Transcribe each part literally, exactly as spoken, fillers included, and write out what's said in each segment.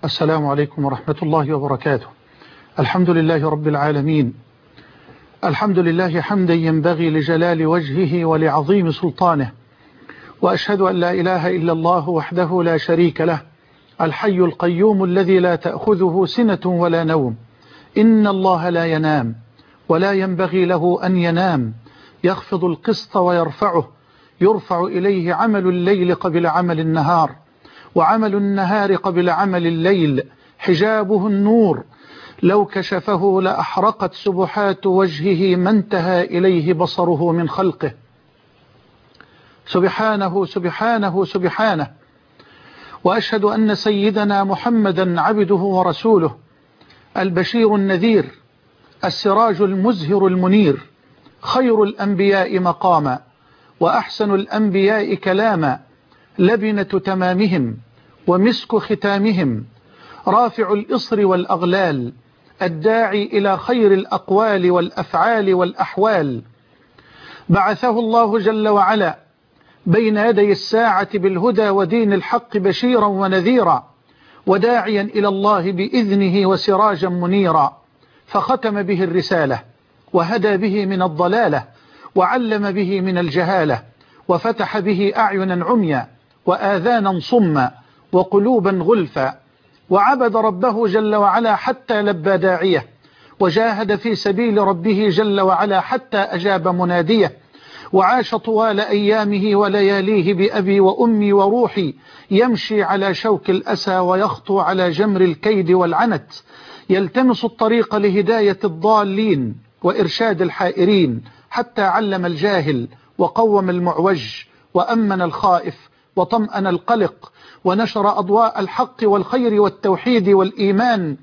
السلام عليكم ورحمة الله وبركاته. الحمد لله رب العالمين، الحمد لله حمدا ينبغي لجلال وجهه ولعظيم سلطانه، وأشهد أن لا إله إلا الله وحده لا شريك له، الحي القيوم الذي لا تأخذه سنة ولا نوم، إن الله لا ينام ولا ينبغي له أن ينام، يخفض القسط ويرفعه، يرفع إليه عمل الليل قبل عمل النهار، وعمل النهار قبل عمل الليل، حجابه النور، لو كشفه لأحرقت سبحات وجهه ما انتهى إليه بصره من خلقه. سبحانه سبحانه سبحانه. وأشهد أن سيدنا محمدا عبده ورسوله، البشير النذير، السراج المزهر المنير، خير الأنبياء مقاما وأحسن الأنبياء كلاما، لبنة تمامهم ومسك ختامهم، رافع الإصر والأغلال، الداعي إلى خير الأقوال والأفعال والأحوال. بعثه الله جل وعلا بين يدي الساعة بالهدى ودين الحق بشيرا ونذيرا، وداعيا إلى الله بإذنه وسراجا منيرا، فختم به الرسالة وهدى به من الضلالة، وعلم به من الجهالة، وفتح به أعينا عميا وآذانا صما وقلوبا غلفا، وعبد ربه جل وعلا حتى لبى داعيه، وجاهد في سبيل ربه جل وعلا حتى أجاب مناديه، وعاش طوال أيامه ولياليه بأبي وأمي وروحي، يمشي على شوك الأسى ويخطو على جمر الكيد والعنت، يلتمس الطريق لهداية الضالين وإرشاد الحائرين، حتى علم الجاهل وقوم المعوج وأمن الخائف وطمأن القلق، ونشر أضواء الحق والخير والتوحيد والإيمان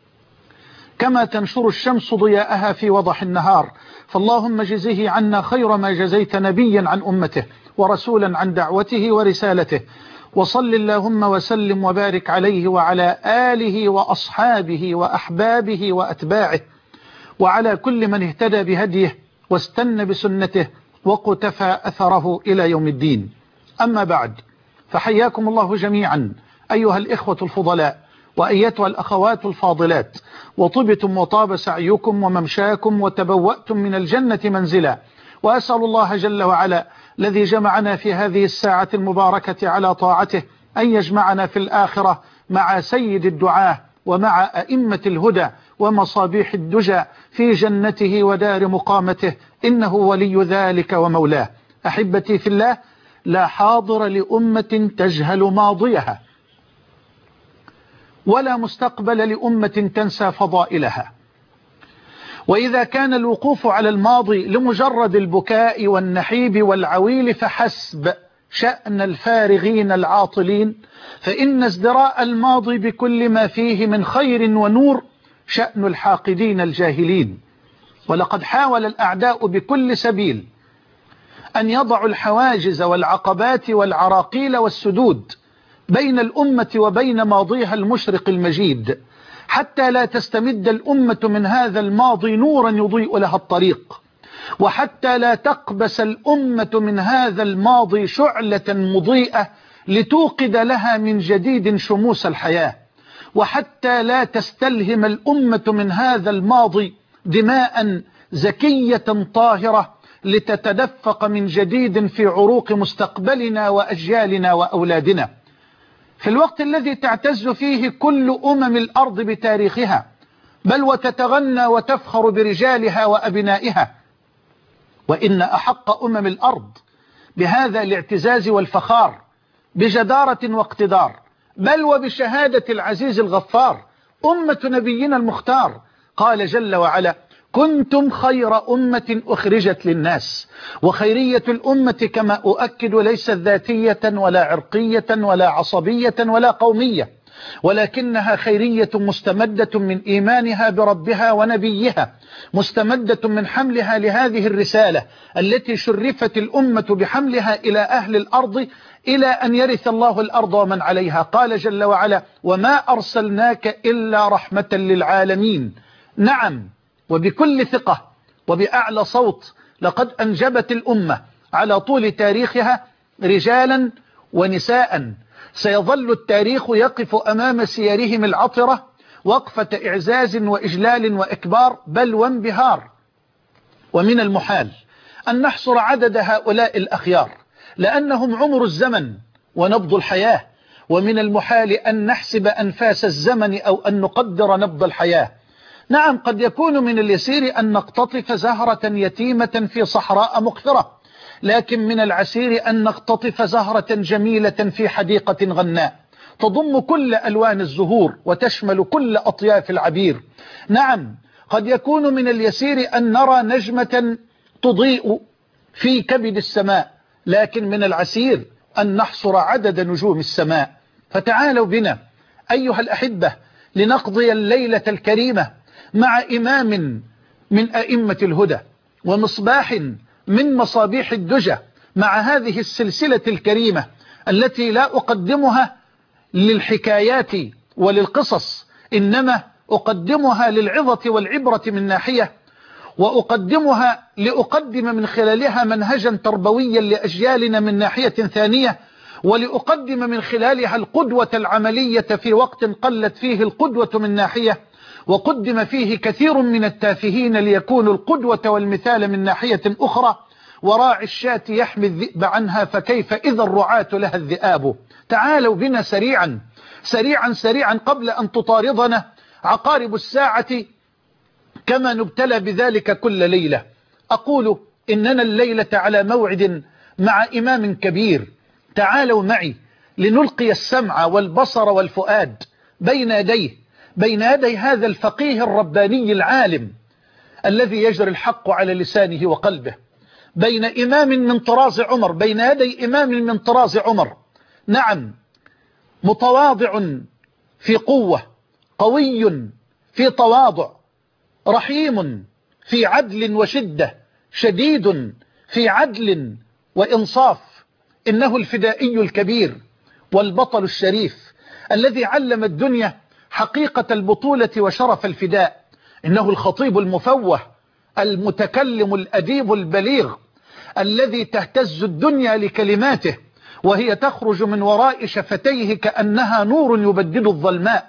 كما تنشر الشمس ضياءها في وضح النهار. فاللهم جزه عنا خير ما جزيت نبيا عن أمته ورسولا عن دعوته ورسالته، وصل اللهم وسلم وبارك عليه وعلى آله وأصحابه وأحبابه وأتباعه، وعلى كل من اهتدى بهديه واستنى بسنته وقتفى أثره إلى يوم الدين. أما بعد، فحياكم الله جميعا أيها الإخوة الفضلاء وأيتها الأخوات الفاضلات، وطبتم وطاب سعيكم وممشاكم وتبوأتم من الجنة منزلا، وأسأل الله جل وعلا الذي جمعنا في هذه الساعة المباركة على طاعته أن يجمعنا في الآخرة مع سيد الدعاة ومع أئمة الهدى ومصابيح الدجى في جنته ودار مقامته، إنه ولي ذلك ومولاه. أحبتي في الله، لا حاضر لأمة تجهل ماضيها، ولا مستقبل لأمة تنسى فضائلها. وإذا كان الوقوف على الماضي لمجرد البكاء والنحيب والعويل فحسب شأن الفارغين العاطلين، فإن ازدراء الماضي بكل ما فيه من خير ونور شأن الحاقدين الجاهلين. ولقد حاول الأعداء بكل سبيل أن يضعوا الحواجز والعقبات والعراقيل والسدود بين الأمة وبين ماضيها المشرق المجيد، حتى لا تستمد الأمة من هذا الماضي نورا يضيء لها الطريق، وحتى لا تقبس الأمة من هذا الماضي شعلة مضيئة لتوقد لها من جديد شموس الحياة، وحتى لا تستلهم الأمة من هذا الماضي دماء زكية طاهرة لتتدفق من جديد في عروق مستقبلنا وأجيالنا وأولادنا. في الوقت الذي تعتز فيه كل أمم الأرض بتاريخها، بل وتتغنى وتفخر برجالها وأبنائها، وإن أحق أمم الأرض بهذا الاعتزاز والفخار بجدارة واقتدار، بل وبشهادة العزيز الغفار أمة نبينا المختار. قال جل وعلا: كنتم خير أمة أخرجت للناس. وخيرية الأمة كما أؤكد ليست ذاتية ولا عرقية ولا عصبية ولا قومية، ولكنها خيرية مستمدة من إيمانها بربها ونبيها، مستمدة من حملها لهذه الرسالة التي شرفت الأمة بحملها إلى أهل الأرض إلى أن يرث الله الأرض ومن عليها. قال جل وعلا: وما أرسلناك إلا رحمة للعالمين. نعم، وبكل ثقة وبأعلى صوت، لقد أنجبت الأمة على طول تاريخها رجالا ونساء سيظل التاريخ يقف أمام سيرهم العطرة وقفة إعزاز وإجلال وإكبار بل وانبهار. ومن المحال أن نحصر عدد هؤلاء الأخيار لأنهم عمر الزمن ونبض الحياة، ومن المحال أن نحسب أنفاس الزمن أو أن نقدر نبض الحياة. نعم، قد يكون من اليسير أن نقتطف زهرة يتيمة في صحراء مقفرة، لكن من العسير أن نقتطف زهرة جميلة في حديقة غناء تضم كل ألوان الزهور وتشمل كل أطياف العبير. نعم، قد يكون من اليسير أن نرى نجمة تضيء في كبد السماء، لكن من العسير أن نحصر عدد نجوم السماء. فتعالوا بنا أيها الأحبة لنقضي الليلة الكريمة مع إمام من أئمة الهدى ومصباح من مصابيح الدجى، مع هذه السلسلة الكريمة التي لا أقدمها للحكايات وللقصص، إنما أقدمها للعظة والعبرة من ناحية، وأقدمها لأقدم من خلالها منهجا تربويا لأجيالنا من ناحية ثانية، ولأقدم من خلالها القدوة العملية في وقت قلت فيه القدوة من ناحية، وقدم فيه كثير من التافهين ليكونوا القدوة والمثال من ناحية أخرى. وراعي الشاة يحمي الذئب عنها فكيف إذا الرعاة لها الذئاب. تعالوا بنا سريعا سريعا سريعا قبل أن تطاردنا عقارب الساعة كما نبتلى بذلك كل ليلة. أقول إننا الليلة على موعد مع إمام كبير. تعالوا معي لنلقي السمع والبصر والفؤاد بين يديه بين يدي هذا الفقيه الرباني العالم الذي يجري الحق على لسانه وقلبه، بين إمام من طراز عمر بين يدي إمام من طراز عمر. نعم، متواضع في قوة، قوي في تواضع، رحيم في عدل وشدة، شديد في عدل وإنصاف. إنه الفدائي الكبير والبطل الشريف الذي علم الدنيا حقيقة البطولة وشرف الفداء. إنه الخطيب المفوه المتكلم الأديب البليغ الذي تهتز الدنيا لكلماته وهي تخرج من وراء شفتيه كأنها نور يبدد الظلماء.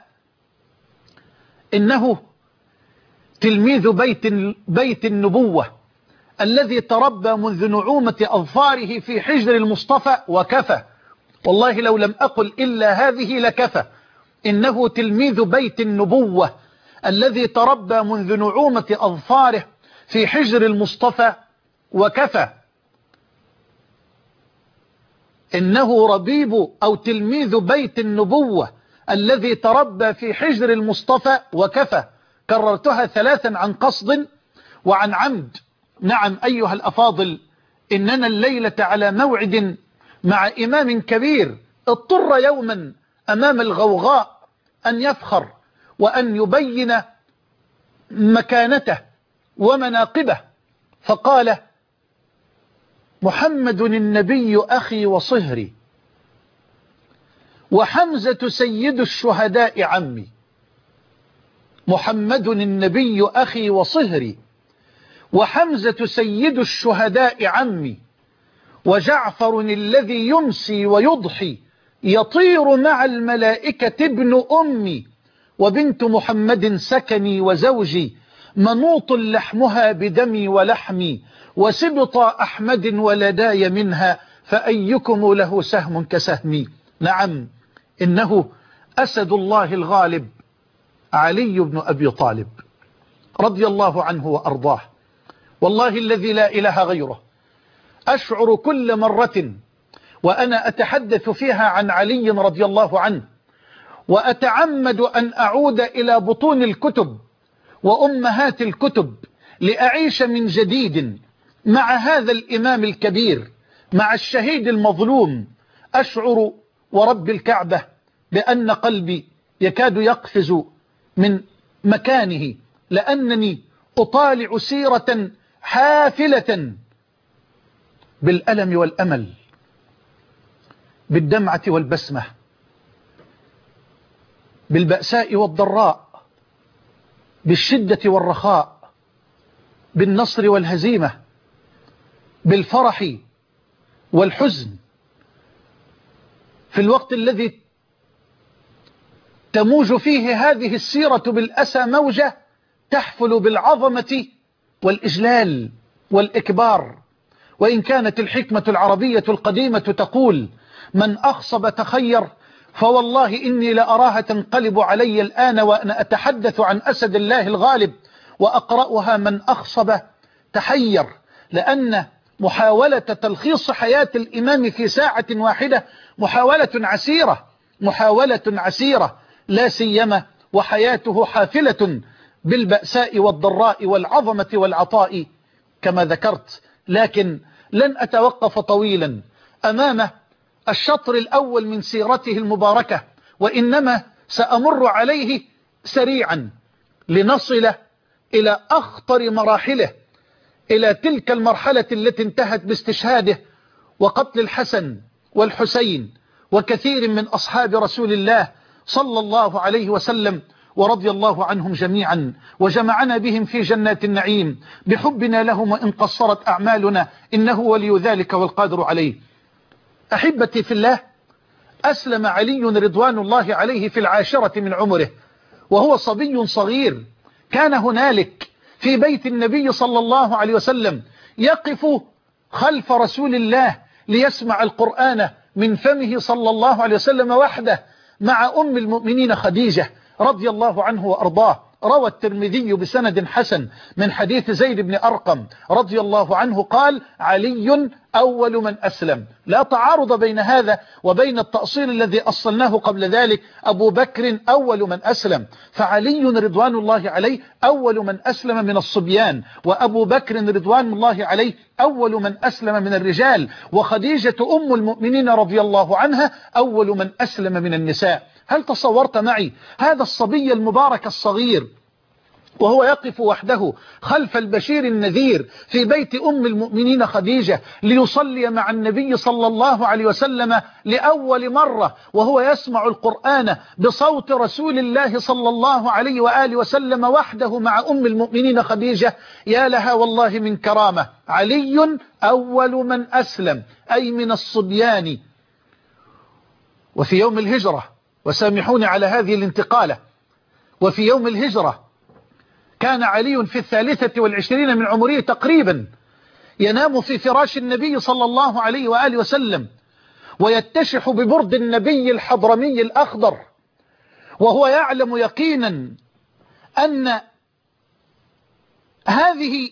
إنه تلميذ بيت, بيت النبوة الذي تربى منذ نعومة أظفاره في حجر المصطفى وكفى، والله لو لم أقل إلا هذه لكفى. إنه تلميذ بيت النبوة الذي تربى منذ نعومة أظفاره في حجر المصطفى وكفى. إنه ربيب أو تلميذ بيت النبوة الذي تربى في حجر المصطفى وكفى. كررتها ثلاثا عن قصد وعن عمد. نعم أيها الأفاضل، إننا الليلة على موعد مع إمام كبير اضطر يوما أمام الغوغاء أن يفخر وأن يبين مكانته ومناقبه، فقال: محمد النبي أخي وصهري، وحمزة سيد الشهداء عمي. محمد النبي أخي وصهري، وحمزة سيد الشهداء عمي، وجعفر الذي يمسي ويضحي يطير مع الملائكة ابن أمي، وبنت محمد سكني وزوجي منوط لحمها بدمي ولحمي، وسبط أحمد ولداي منها فأيكم له سهم كسهمي. نعم، إنه أسد الله الغالب علي بن أبي طالب رضي الله عنه وأرضاه. والله الذي لا إله غيره أشعر كل مرة وأنا أتحدث فيها عن علي رضي الله عنه، وأتعمد أن أعود إلى بطون الكتب وأمهات الكتب لأعيش من جديد مع هذا الإمام الكبير، مع الشهيد المظلوم. أشعر ورب الكعبة بأن قلبي يكاد يقفز من مكانه، لأنني أطالع سيرة حافلة بالألم والأمل، بالدمعة والبسمة، بالبأساء والضراء، بالشدة والرخاء، بالنصر والهزيمة، بالفرح والحزن. في الوقت الذي تموج فيه هذه السيرة بالأسى موجة تحفل بالعظمة والإجلال والإكبار. وإن كانت الحكمة العربية القديمة تقول من أخصب تخير، فوالله إني لأراها تنقلب علي الآن وأنا أتحدث عن أسد الله الغالب وأقرأها من أخصب تحير، لأن محاولة تلخيص حياة الإمام في ساعة واحدة محاولة عسيرة محاولة عسيرة لا سيما وحياته حافلة بالبأساء والضراء والعظمة والعطاء كما ذكرت. لكن لن أتوقف طويلا أمام الشطر الأول من سيرته المباركة، وإنما سأمر عليه سريعا لنصل إلى أخطر مراحله، إلى تلك المرحلة التي انتهت باستشهاده وقتل الحسن والحسين وكثير من أصحاب رسول الله صلى الله عليه وسلم ورضي الله عنهم جميعا، وجمعنا بهم في جنات النعيم بحبنا لهم وإن قصرت أعمالنا، إنه ولي ذلك والقادر عليه. أحبتي في الله، أسلم علي رضوان الله عليه في العاشرة من عمره وهو صبي صغير، كان هنالك في بيت النبي صلى الله عليه وسلم يقف خلف رسول الله ليسمع القرآن من فمه صلى الله عليه وسلم وحده مع أم المؤمنين خديجة رضي الله عنه وأرضاه. روى الترمذي بسند حسن من حديث زيد بن أرقم رضي الله عنه قال علي أول من أسلم. لا تعارض بين هذا وبين التأصيل الذي أصلناه قبل ذلك، أبو بكر أول من أسلم، فعلي رضوان الله عليه أول من أسلم من الصبيان، وأبو بكر رضوان الله عليه أول من أسلم من الرجال، وخديجة أم المؤمنين رضي الله عنها أول من أسلم من النساء. هل تصورت معي هذا الصبي المبارك الصغير وهو يقف وحده خلف البشير النذير في بيت أم المؤمنين خديجة ليصلي مع النبي صلى الله عليه وسلم لأول مرة، وهو يسمع القرآن بصوت رسول الله صلى الله عليه وآله وسلم وحده مع أم المؤمنين خديجة؟ يا لها والله من كرامة. علي أول من أسلم أي من الصبيان. وفي يوم الهجرة، وسامحوني على هذه الانتقالة، وفي يوم الهجرة كان علي في الثالثة والعشرين من عمره تقريبا، ينام في فراش النبي صلى الله عليه وآله وسلم ويتشح ببرد النبي الحضرمي الأخضر، وهو يعلم يقينا أن هذه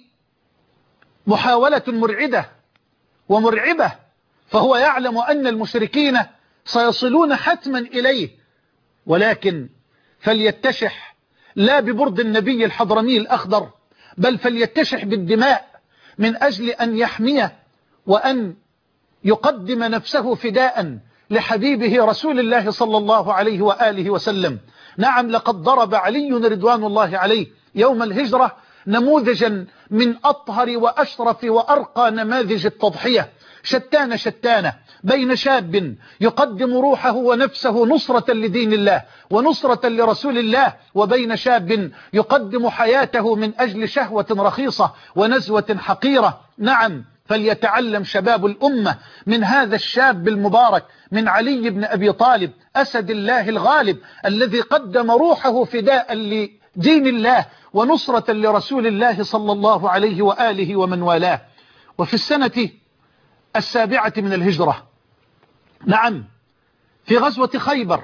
محاولة مرعدة ومرعبة، فهو يعلم أن المشركين سيصلون حتما إليه، ولكن فليتشح لا ببرد النبي الحضرمي الأخضر، بل فليتشح بالدماء من أجل أن يحمي وأن يقدم نفسه فداء لحبيبه رسول الله صلى الله عليه وآله وسلم. نعم، لقد ضرب علي رضوان الله عليه يوم الهجرة نموذجا من أطهر وأشرف وأرقى نماذج التضحية، شتان شتان بين شاب يقدم روحه ونفسه نصرة لدين الله ونصرة لرسول الله، وبين شاب يقدم حياته من أجل شهوة رخيصة ونزوة حقيرة. نعم، فليتعلم شباب الأمة من هذا الشاب المبارك، من علي بن أبي طالب أسد الله الغالب الذي قدم روحه فداء لدين الله ونصرة لرسول الله صلى الله عليه وآله ومن والاه. وفي السنة السابعة من الهجرة، نعم، في غزوة خيبر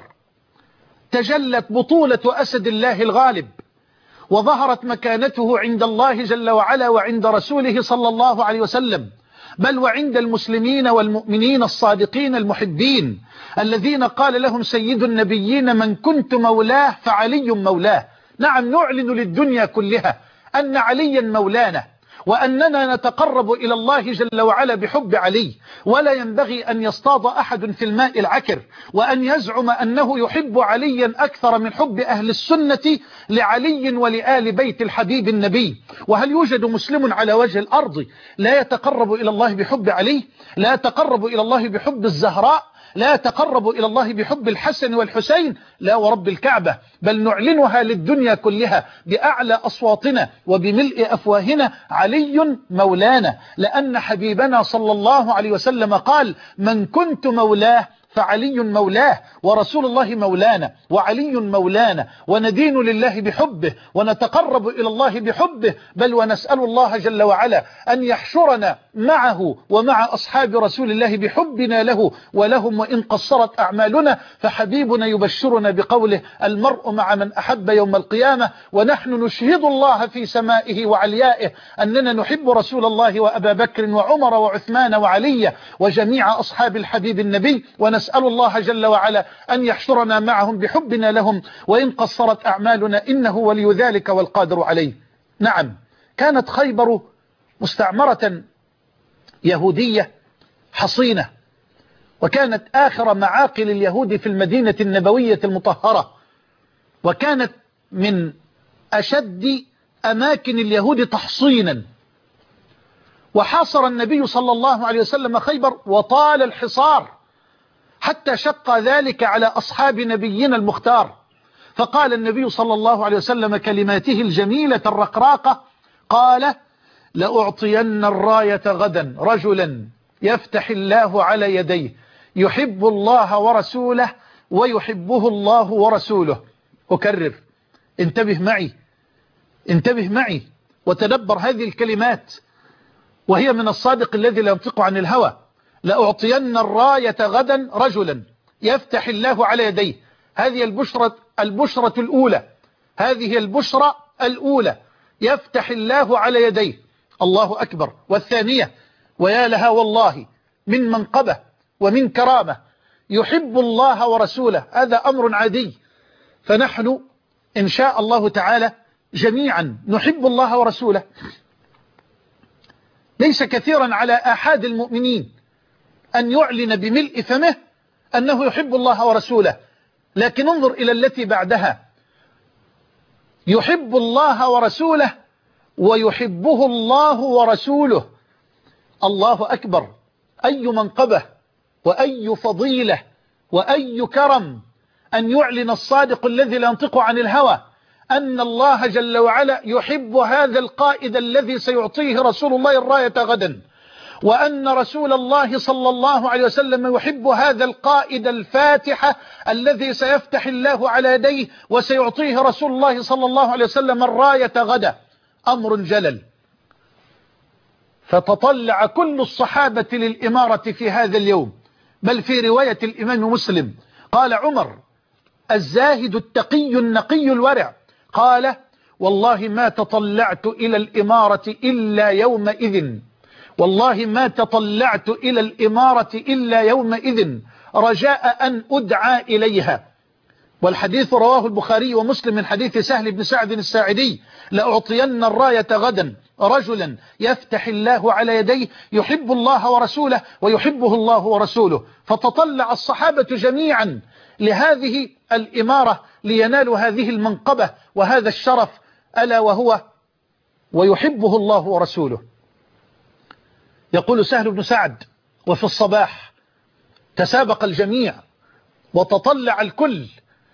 تجلت بطولة أسد الله الغالب، وظهرت مكانته عند الله جل وعلا وعند رسوله صلى الله عليه وسلم، بل وعند المسلمين والمؤمنين الصادقين المحبين الذين قال لهم سيد النبيين من كنت مولاه فعلي مولاه. نعم، نعلن للدنيا كلها أن عليا مولانا، وأننا نتقرب إلى الله جل وعلا بحب علي، ولا ينبغي أن يصطاد أحد في الماء العكر وأن يزعم أنه يحب عليا أكثر من حب أهل السنة لعلي ولآل بيت الحبيب النبي. وهل يوجد مسلم على وجه الأرض لا يتقرب إلى الله بحب علي؟ لا يتقرب إلى الله بحب الزهراء؟ لا يتقرب إلى الله بحب الحسن والحسين؟ لا ورب الكعبة، بل نعلنها للدنيا كلها بأعلى أصواتنا وبملء أفواهنا: علي مولانا، لأن حبيبنا صلى الله عليه وسلم قال من كنت مولاه فعلي مولاه ورسول الله مولانا وعلي مولانا، وندين لله بحبه ونتقرب إلى الله بحبه، بل ونسأل الله جل وعلا أن يحشرنا معه ومع أصحاب رسول الله بحبنا له ولهم، وإن قصرت أعمالنا فحبيبنا يبشرنا بقوله: المرء مع من أحب يوم القيامة. ونحن نشهد الله في سمائه وعليائه أننا نحب رسول الله وأبا بكر وعمر وعثمان وعلي وجميع أصحاب الحبيب النبي، ونسأل الله جل وعلا أن يحشرنا معهم بحبنا لهم، وإن قصرت أعمالنا إنه ولي ذلك والقادر عليه. نعم، كانت خيبر مستعمرة يهودية حصينة، وكانت آخر معاقل اليهود في المدينة النبوية المطهرة، وكانت من أشد أماكن اليهود تحصينا. وحاصر النبي صلى الله عليه وسلم خيبر وطال الحصار حتى شق ذلك على أصحاب نبينا المختار، فقال النبي صلى الله عليه وسلم كلماته الجميلة الرقراقة، قال: لأعطين الراية غدا رجلا يفتح الله على يديه يحب الله ورسوله ويحبه الله ورسوله. أكرر، انتبه معي انتبه معي وتدبر هذه الكلمات، وهي من الصادق الذي لا ينطق عن الهوى. لأعطين الراية غدا رجلا يفتح الله على يديه. هذه البشرة البشرة الأولى هذه البشرة الأولى يفتح الله على يديه، الله أكبر. والثانية، ويا لها والله من منقبة ومن كرامة، يحب الله ورسوله. هذا أمر عادي، فنحن إن شاء الله تعالى جميعا نحب الله ورسوله. ليس كثيرا على أحد المؤمنين أن يعلن بملء فمه أنه يحب الله ورسوله، لكن انظر إلى التي بعدها: يحب الله ورسوله ويحبه الله ورسوله. الله أكبر، أي منقبة وأي فضيلة وأي كرم أن يعلن الصادق الذي لا ينطق عن الهوى أن الله جل وعلا يحب هذا القائد الذي سيعطيه رسول الله الراية غدا، وأن رسول الله صلى الله عليه وسلم يحب هذا القائد الفاتح الذي سيفتح الله على يديه وسيعطيه رسول الله صلى الله عليه وسلم الراية غدا. أمر جلل. فتطلع كل الصحابة للإمارة في هذا اليوم، بل في رواية الإمام مسلم قال عمر الزاهد التقي النقي الورع، قال: والله ما تطلعت إلى الإمارة إلا يومئذ والله ما تطلعت إلى الإمارة إلا يومئذ رجاء أن أدعى إليها. والحديث رواه البخاري ومسلم من حديث سهل بن سعد الساعدي: لأعطين الراية غدا رجلا يفتح الله على يديه يحب الله ورسوله ويحبه الله ورسوله. فتطلع الصحابة جميعا لهذه الإمارة لينالوا هذه المنقبة وهذا الشرف، ألا وهو ويحبه الله ورسوله. يقول سهل بن سعد: وفي الصباح تسابق الجميع وتطلع الكل،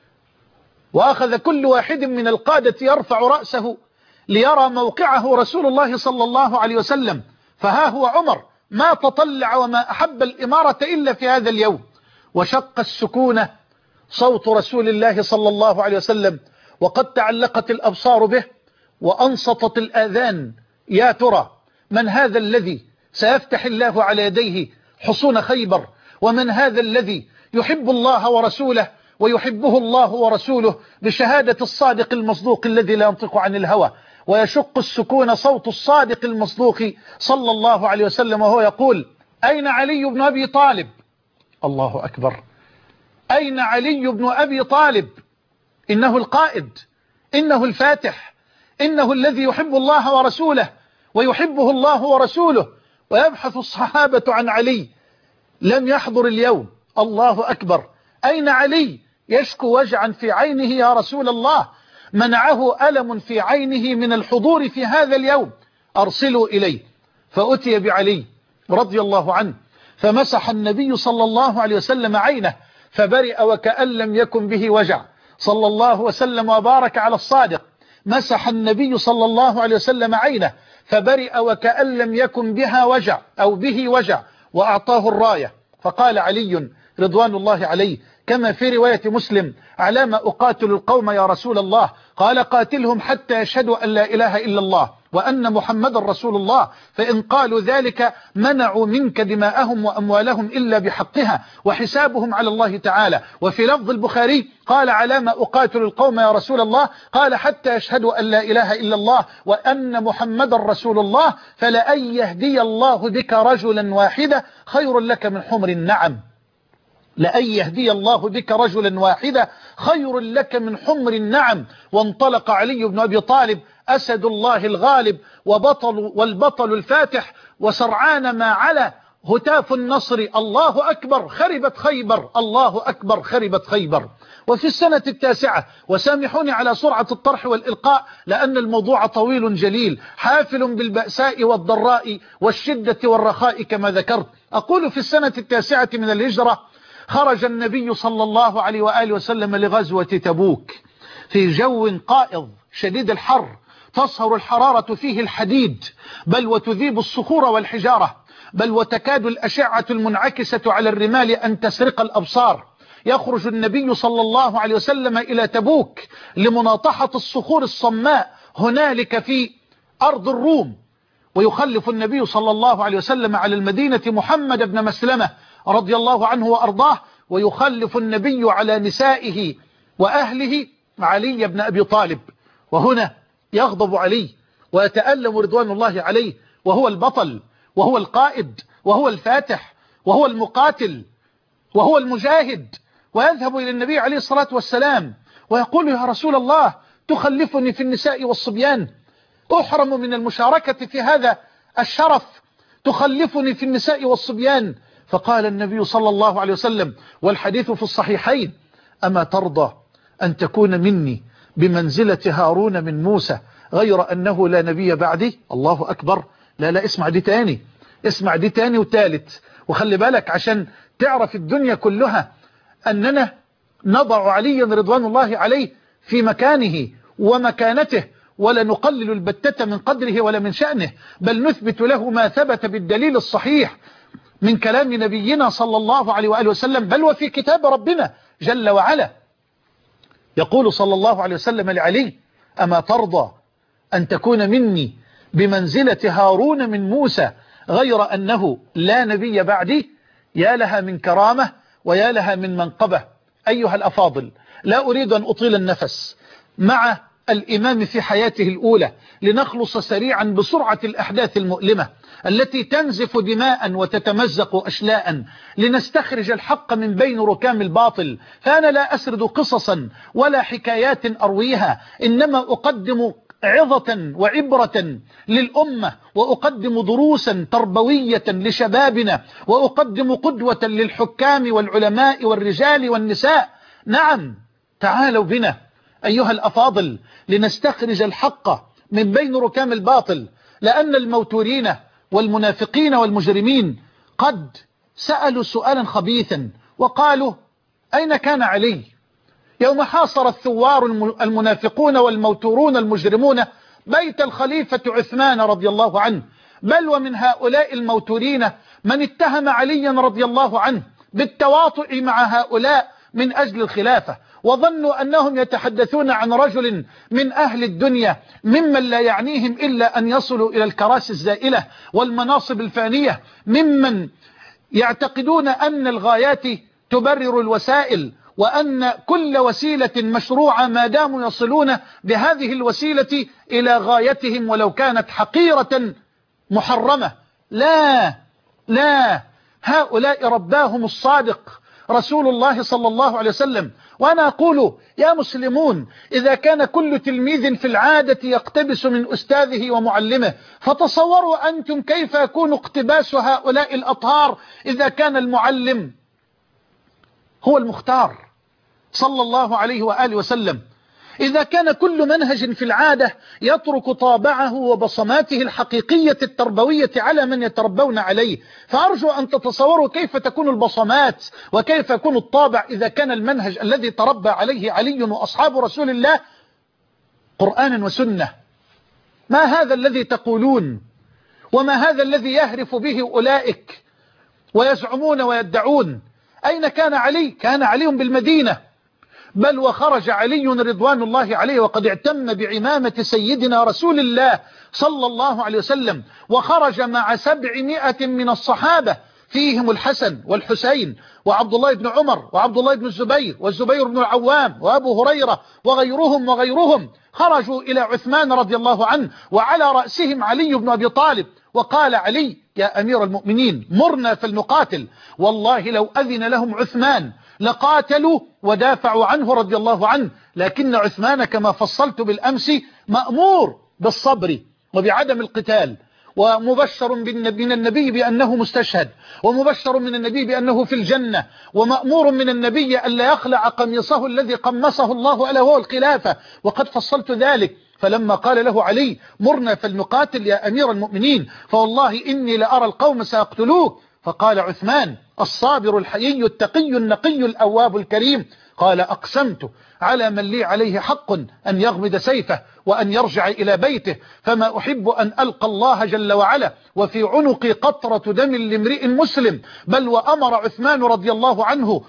وأخذ كل واحد من القادة يرفع رأسه ليرى موقعه رسول الله صلى الله عليه وسلم. فها هو عمر ما تطلع وما أحب الإمارة إلا في هذا اليوم. وشق السكونة صوت رسول الله صلى الله عليه وسلم، وقد تعلقت الأبصار به وأنصتت الآذان. يا ترى من هذا الذي سيفتح الله على يديه حصون خيبر؟ ومن هذا الذي يحب الله ورسوله ويحبه الله ورسوله بشهادة الصادق المصدوق الذي لا ينطق عن الهوى؟ ويشق السكون صوت الصادق المصدوق صلى الله عليه وسلم وهو يقول: أين علي بن أبي طالب؟ الله أكبر، أين علي بن أبي طالب؟ إنه القائد، إنه الفاتح، إنه الذي يحب الله ورسوله ويحبه الله ورسوله. ويبحث الصحابة عن علي، لم يحضر اليوم. الله أكبر، أين علي؟ يشكو وجعا في عينه يا رسول الله، منعه ألم في عينه من الحضور في هذا اليوم، أرسلوا إليه. فأتي بعلي رضي الله عنه، فمسح النبي صلى الله عليه وسلم عينه فبرئ وكأن لم يكن به وجع. صلى الله وسلم وبارك على الصادق. مسح النبي صلى الله عليه وسلم عينه فبرئ وكأن لم يكن بها وجع أو به وجع، وأعطاه الراية. فقال علي رضوان الله عليه، كما في رواية مسلم: على ما أقاتل القوم يا رسول الله؟ قال: قاتلهم حتى يشهدوا أن لا إله إلا الله وأن محمد رسول الله، فإن قالوا ذلك منعوا منك دماءهم وأموالهم إلا بحقها وحسابهم على الله تعالى. وفي لفظ البخاري قال: على ما أقاتل القوم يا رسول الله؟ قال: حتى يشهدوا أن لا إله إلا الله وأن محمد رسول الله، فلأن يهدي الله بك رجلا واحدا خير لك من حمر النعم. لأن يهدي الله بك رجلا واحدا خير لك من حمر النعم. وانطلق علي بن أبي طالب أسد الله الغالب وبطل والبطل الفاتح وسرعان ما علا هتاف النصر: الله أكبر خربت خيبر، الله أكبر خربت خيبر. وفي السنة التاسعة، وسامحوني على سرعة الطرح والإلقاء لأن الموضوع طويل جليل حافل بالبأساء والضراء والشدة والرخاء كما ذكرت، أقول في السنة التاسعة من الهجرة خرج النبي صلى الله عليه وآله وسلم لغزوة تبوك في جو قائض شديد الحر، تصهر الحرارة فيه الحديد، بل وتذيب الصخور والحجارة، بل وتكاد الأشعة المنعكسة على الرمال أن تسرق الأبصار. يخرج النبي صلى الله عليه وسلم إلى تبوك لمناطحة الصخور الصماء هنالك في أرض الروم، ويخلف النبي صلى الله عليه وسلم على المدينة محمد بن مسلمة رضي الله عنه وأرضاه، ويخلف النبي على نسائه وأهله علي بن أبي طالب. وهنا يغضب علي ويتألم رضوان الله عليه، وهو البطل وهو القائد وهو الفاتح وهو المقاتل وهو المجاهد، ويذهب إلى النبي عليه الصلاة والسلام ويقول: يا رسول الله، تخلفني في النساء والصبيان، أحرم من المشاركة في هذا الشرف، تخلفني في النساء والصبيان. فقال النبي صلى الله عليه وسلم، والحديث في الصحيحين: أما ترضى أن تكون مني بمنزلة هارون من موسى غير أنه لا نبي بعدي؟ الله أكبر. لا لا اسمع دي تاني، اسمع دي تاني وتالت، وخلي بالك عشان تعرف الدنيا كلها أننا نضع عليا رضوان الله عليه في مكانه ومكانته، ولا نقلل البتة من قدره ولا من شأنه، بل نثبت له ما ثبت بالدليل الصحيح من كلام نبينا صلى الله عليه وآله وسلم، بل وفي كتاب ربنا جل وعلا. يقول صلى الله عليه وسلم لعلي: أما ترضى أن تكون مني بمنزلة هارون من موسى غير أنه لا نبي بعدي؟ يا لها من كرامة ويا لها من منقبة. أيها الأفاضل، لا أريد أن أطيل النفس مع الإمام في حياته الأولى لنخلص سريعا بسرعة الأحداث المؤلمة التي تنزف دماء وتتمزق أشلاء لنستخرج الحق من بين ركام الباطل. فأنا لا أسرد قصصا ولا حكايات أرويها، إنما أقدم عظة وعبرة للأمة، وأقدم دروسا تربوية لشبابنا، وأقدم قدوة للحكام والعلماء والرجال والنساء. نعم، تعالوا بنا أيها الأفاضل لنستخرج الحق من بين ركام الباطل، لأن الموتورين والمنافقين والمجرمين قد سألوا سؤالا خبيثا وقالوا: أين كان علي يوم حاصر الثوار المنافقون والموتورون المجرمون بيت الخليفة عثمان رضي الله عنه؟ بل ومن هؤلاء الموتورين من اتهم عليا رضي الله عنه بالتواطؤ مع هؤلاء من أجل الخلافة، وظنوا أنهم يتحدثون عن رجل من أهل الدنيا ممن لا يعنيهم إلا أن يصلوا إلى الكراسي الزائلة والمناصب الفانية، ممن يعتقدون أن الغايات تبرر الوسائل، وأن كل وسيلة مشروعة ما داموا يصلون بهذه الوسيلة إلى غايتهم ولو كانت حقيرة محرمة. لا لا، هؤلاء رباهم الصادق رسول الله صلى الله عليه وسلم. وأنا أقول يا مسلمون، إذا كان كل تلميذ في العادة يقتبس من أستاذه ومعلمه، فتصوروا أنتم كيف يكون اقتباس هؤلاء الأطهار إذا كان المعلم هو المختار صلى الله عليه وآله وسلم. إذا كان كل منهج في العادة يترك طابعه وبصماته الحقيقية التربوية على من يتربون عليه، فأرجو أن تتصوروا كيف تكون البصمات وكيف يكون الطابع إذا كان المنهج الذي تربى عليه علي وأصحاب رسول الله قرآن وسنة. ما هذا الذي تقولون؟ وما هذا الذي يهرف به أولئك ويزعمون ويدعون أين كان علي؟ كان علي بالمدينة، بل وخرج علي رضوان الله عليه وقد اعتم بعمامة سيدنا رسول الله صلى الله عليه وسلم، وخرج مع سبعمائة من الصحابة فيهم الحسن والحسين وعبد الله بن عمر وعبد الله بن الزبير والزبير بن العوام وأبو هريرة وغيرهم وغيرهم، خرجوا إلى عثمان رضي الله عنه وعلى رأسهم علي بن أبي طالب. وقال علي: يا أمير المؤمنين مرنا فلنقاتل، والله لو أذن لهم عثمان لقاتلوا ودافعوا عنه رضي الله عنه، لكن عثمان كما فصلت بالأمس مأمور بالصبر وبعدم القتال، ومبشر من النبي بأنه مستشهد، ومبشر من النبي بأنه في الجنة، ومأمور من النبي أن لا يخلع قميصه الذي قمصه الله ألا هو الخلافة، وقد فصلت ذلك. فلما قال له علي: مرنا فلنقاتل يا أمير المؤمنين، فوالله إني لأرى القوم سيقتلوك، فقال عثمان الصابر الحيي التقي النقي الأواب الكريم: قال: أقسمت على من لي عليه حق أن يغمد سيفه وأن يرجع إلى بيته، فما أحب أن ألقى الله جل وعلا وفي عنقي قطرة دم لامرئ مسلم. بل وأمر عثمان رضي الله عنه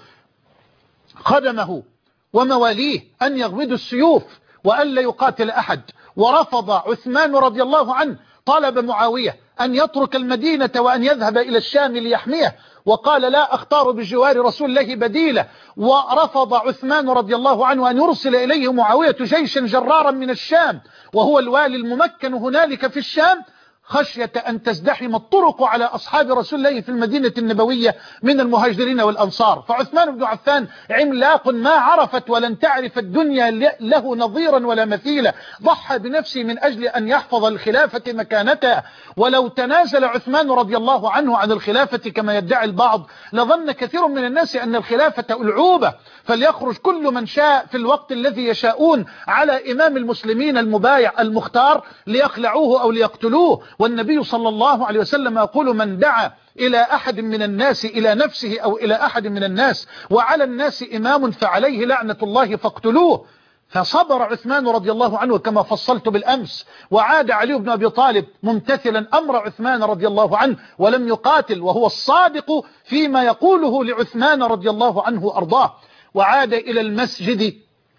خدمه ومواليه أن يغمدوا السيوف وأن لا يقاتل أحد. ورفض عثمان رضي الله عنه طلب معاوية أن يترك المدينة وأن يذهب إلى الشام ليحميه، وقال: لا أختار بجوار رسول الله بديلة. ورفض عثمان رضي الله عنه أن يرسل إليه معاوية جيشا جرارا من الشام وهو الوالي الممكن هنالك في الشام، خشية أن تزدحم الطرق على أصحاب رسول الله في المدينة النبوية من المهاجرين والأنصار. فعثمان بن عفان عملاق ما عرفت ولن تعرف الدنيا له نظيرا ولا مثيلا، ضحى بنفسه من أجل أن يحفظ الخلافة مكانتها. ولو تنازل عثمان رضي الله عنه عن الخلافة كما يدعي البعض لظن كثير من الناس أن الخلافة ألعوبة، فليخرج كل من شاء في الوقت الذي يشاءون على إمام المسلمين المبايع المختار ليخلعوه أو ليقتلوه. والنبي صلى الله عليه وسلم يقول: من دعا إلى أحد من الناس إلى نفسه أو إلى أحد من الناس وعلى الناس إمام فعليه لعنة الله فاقتلوه. فصبر عثمان رضي الله عنه كما فصلت بالأمس، وعاد علي بن أبي طالب ممتثلا أمر عثمان رضي الله عنه ولم يقاتل، وهو الصادق فيما يقوله لعثمان رضي الله عنه وأرضاه. وعاد إلى المسجد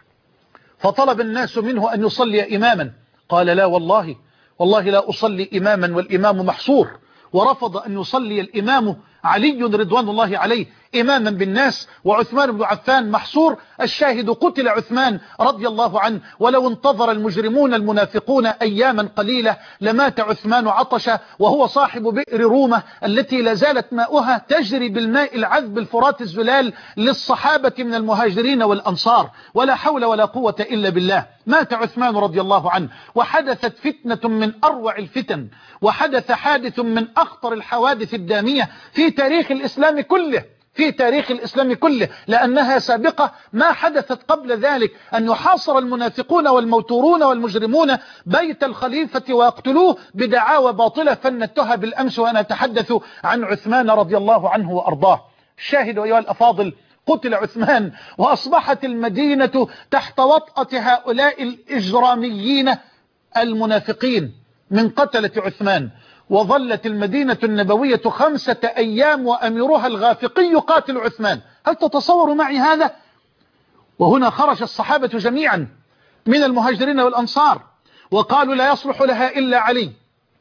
فطلب الناس منه أن يصلي إماما، قال: لا والله والله لا أصلي إماما والإمام محصور. ورفض أن يصلي الإمام علي رضوان الله عليه إماما بالناس وعثمان بن عفان محصور. الشاهد: قتل عثمان رضي الله عنه، ولو انتظر المجرمون المنافقون أياما قليلة لمات عثمان عطشا، وهو صاحب بئر رومة التي لا زالت ماؤها تجري بالماء العذب الفرات الزلال للصحابة من المهاجرين والأنصار، ولا حول ولا قوة إلا بالله. مات عثمان رضي الله عنه، وحدثت فتنة من أروع الفتن، وحدث حادث من أخطر الحوادث الدامية في تاريخ الإسلام كله في تاريخ الإسلام كله لأنها سابقة ما حدثت قبل ذلك، أن يحاصر المنافقون والموتورون والمجرمون بيت الخليفة ويقتلوه بدعاوى باطلة فندتها بالأمس وأنا أتحدث عن عثمان رضي الله عنه وأرضاه. الشاهد أيها الأفاضل: قتل عثمان، وأصبحت المدينة تحت وطأة هؤلاء الإجراميين المنافقين من قتلة عثمان. وظلت المدينة النبوية خمسة أيام وأميرها الغافقي يقاتل عثمان. هل تتصور معي هذا؟ وهنا خرج الصحابة جميعا من المهاجرين والأنصار وقالوا: لا يصلح لها إلا علي،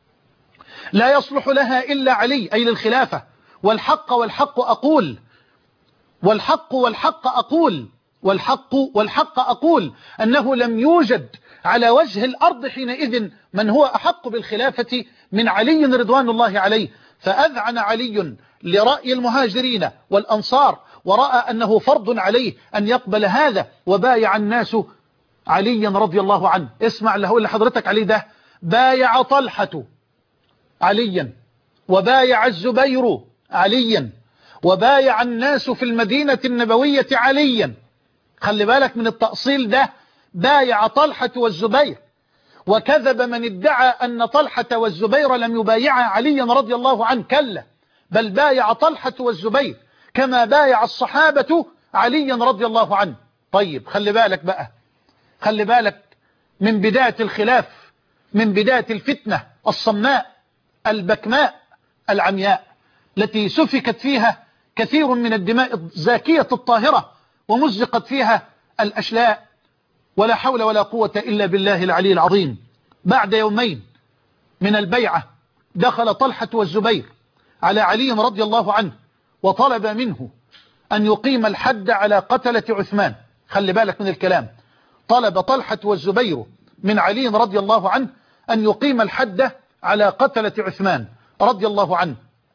لا يصلح لها إلا علي، أي للخلافة. والحق والحق أقول والحق والحق أقول والحق والحق أقول أنه لم يوجد على وجه الأرض حينئذ من هو أحق بالخلافة من علي رضوان الله عليه. فأذعن علي لرأي المهاجرين والأنصار ورأى أنه فرض عليه أن يقبل هذا، وبايع الناس علي رضي الله عنه. اسمع اللي هقول لحضرتك عليه ده: بايع طلحة عليا، وبايع الزبير عليا، وبايع الناس في المدينة النبوية عليا. خلي بالك من التأصيل ده، بايع طلحة والزبير. وكذب من ادعى أن طلحة والزبير لم يبايع عليا رضي الله عنه، كلا، بل بايع طلحة والزبير كما بايع الصحابة عليا رضي الله عنه. طيب خلي بالك بقى، خلي بالك من بداية الخلاف، من بداية الفتنة الصماء البكماء العمياء التي سفكت فيها كثير من الدماء الزاكية الطاهرة ومزقت فيها الأشلاء، ولا حول ولا قوة إلا بالله العلي العظيم. بعد يومين من البيعة دخل طلحة والزبير على علي رضي الله عنه وطلب منه أن يقيم الحد على قتلة عثمان. خلي بالك من الكلام، طلب طلحة والزبير من علي رضي الله عنه أن يقيم الحد على قتلة عثمان رضي الله عنه.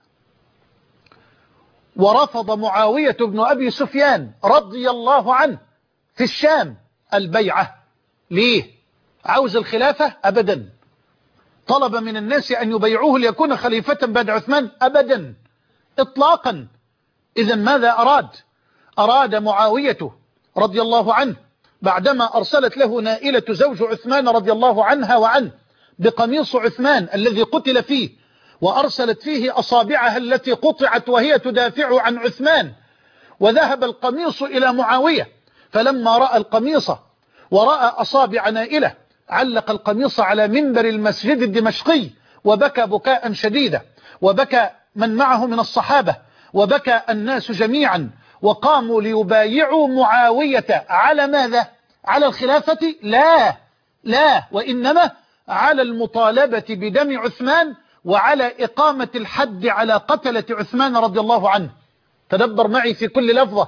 ورفض معاوية بن أبي سفيان رضي الله عنه في الشام البيعة. ليه؟ عاوز الخلافة؟ أبدا. طلب من الناس أن يبيعوه ليكون خليفة بعد عثمان؟ أبدا إطلاقا. إذا ماذا أراد؟ أراد معاوية رضي الله عنه بعدما أرسلت له نائلة زوج عثمان رضي الله عنها وعنه بقميص عثمان الذي قتل فيه، وأرسلت فيه أصابعها التي قطعت وهي تدافع عن عثمان، وذهب القميص إلى معاوية، فلما رأى القميص ورأى أصابع نائلة علق القميص على منبر المسجد الدمشقي وبكى بكاء شديدا، وبكى من معه من الصحابة، وبكى الناس جميعا، وقاموا ليبايعوا معاوية على ماذا؟ على الخلافة؟ لا لا، وإنما على المطالبة بدم عثمان وعلى إقامة الحد على قتلة عثمان رضي الله عنه. تدبر معي في كل لفظة،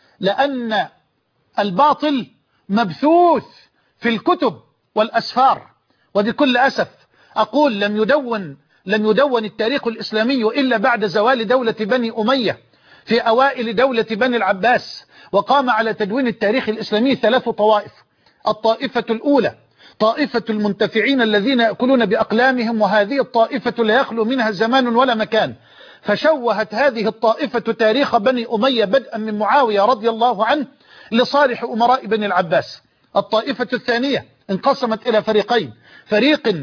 لأن الباطل مبثوث في الكتب والأسفار، وبكل أسف أقول لم يدون لم يدون التاريخ الإسلامي إلا بعد زوال دولة بني أمية في أوائل دولة بني العباس، وقام على تدوين التاريخ الإسلامي ثلاث طوائف. الطائفة الأولى طائفة المنتفعين الذين يأكلون بأقلامهم، وهذه الطائفة لا يخلو منها زمان ولا مكان، فشوهت هذه الطائفة تاريخ بني أمية بدءا من معاوية رضي الله عنه لصالح أمراء بني العباس. الطائفة الثانية انقسمت إلى فريقين، فريق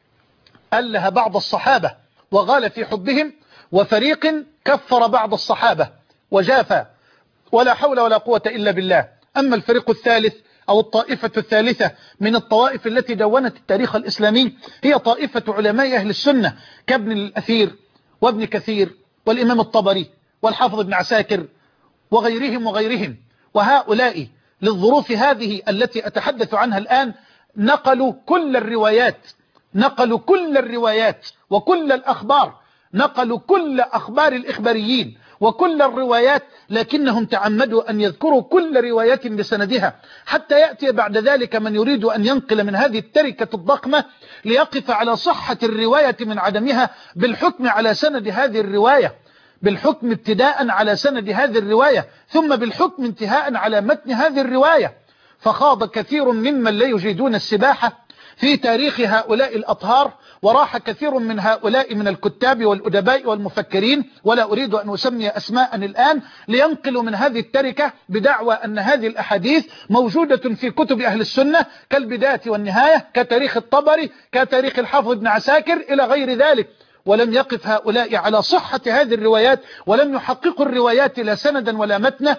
أله بعض الصحابة وغال في حبهم، وفريق كفر بعض الصحابة وجافى، ولا حول ولا قوة إلا بالله. أما الفريق الثالث أو الطائفة الثالثة من الطوائف التي دونت التاريخ الإسلامي هي طائفة علماء أهل السنة كابن الأثير وابن كثير والإمام الطبري والحافظ ابن عساكر وغيرهم وغيرهم. وهؤلاء للظروف هذه التي أتحدث عنها الآن نقلوا كل الروايات نقلوا كل الروايات وكل الأخبار، نقلوا كل أخبار الإخباريين وكل الروايات، لكنهم تعمدوا أن يذكروا كل رواية بسندها، حتى يأتي بعد ذلك من يريد أن ينقل من هذه التركة الضخمة ليقف على صحة الرواية من عدمها بالحكم على سند هذه الرواية، بالحكم ابتداء على سند هذه الرواية، ثم بالحكم انتهاء على متن هذه الرواية. فخاض كثير ممن لا يجيدون السباحة في تاريخ هؤلاء الأطهار، وراح كثير من هؤلاء من الكتاب والأدباء والمفكرين، ولا أريد أن أسمي أسماء الآن، لينقلوا من هذه التركة بدعوى أن هذه الأحاديث موجودة في كتب أهل السنة كالبداية والنهاية، كتاريخ الطبري، كتاريخ الحافظ ابن عساكر إلى غير ذلك. ولم يقف هؤلاء على صحة هذه الروايات، ولم يحققوا الروايات لا سندا ولا متنا،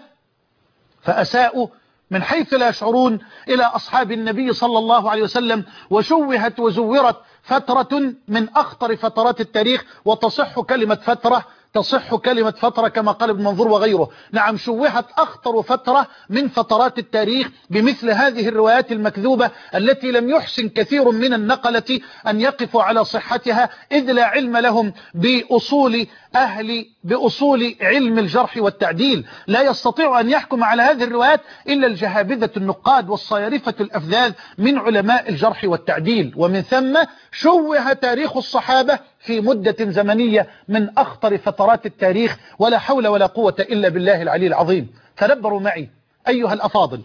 فأساءوا من حيث لا يشعرون إلى أصحاب النبي صلى الله عليه وسلم، وشوهت وزورت فترة من أخطر فترات التاريخ. وتصح كلمة فترة تصح كلمة فترة كما قال ابن منظور وغيره. نعم، شوهت أخطر فترة من فترات التاريخ بمثل هذه الروايات المكذوبة التي لم يحسن كثير من النقلة أن يقفوا على صحتها، إذ لا علم لهم بأصول أهل بأصول علم الجرح والتعديل. لا يستطيع أن يحكم على هذه الروايات إلا الجهابذة النقاد والصيارفة الأفذاذ من علماء الجرح والتعديل، ومن ثم شوه تاريخ الصحابة في مدة زمنية من أخطر فترات التاريخ، ولا حول ولا قوة إلا بالله العلي العظيم. تدبروا معي أيها الأفاضل.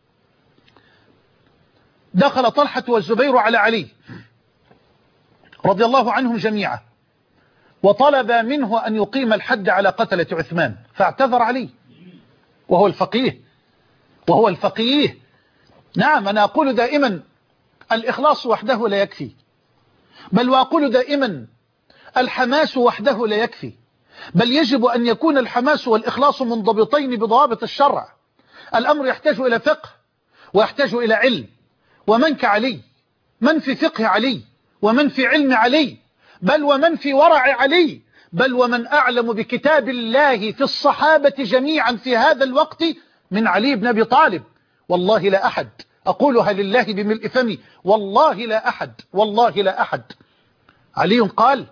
دخل طلحة والزبير على علي رضي الله عنهم جميعا، وطلب منه أن يقيم الحد على قتلة عثمان، فاعتذر علي وهو الفقيه وهو الفقيه نعم، أنا أقول دائما الإخلاص وحده لا يكفي، بل وأقول دائما الحماس وحده لا يكفي، بل يجب أن يكون الحماس والإخلاص منضبطين بضوابط الشرع. الأمر يحتاج إلى فقه ويحتاج إلى علم، ومن كعلي، من في فقه علي ومن في علم علي، بل ومن في ورع علي، بل ومن أعلم بكتاب الله في الصحابة جميعا في هذا الوقت من علي بن أبي طالب. والله لا أحد، أقولها لله بملء فمي، والله لا أحد، والله لا أحد. علي قال: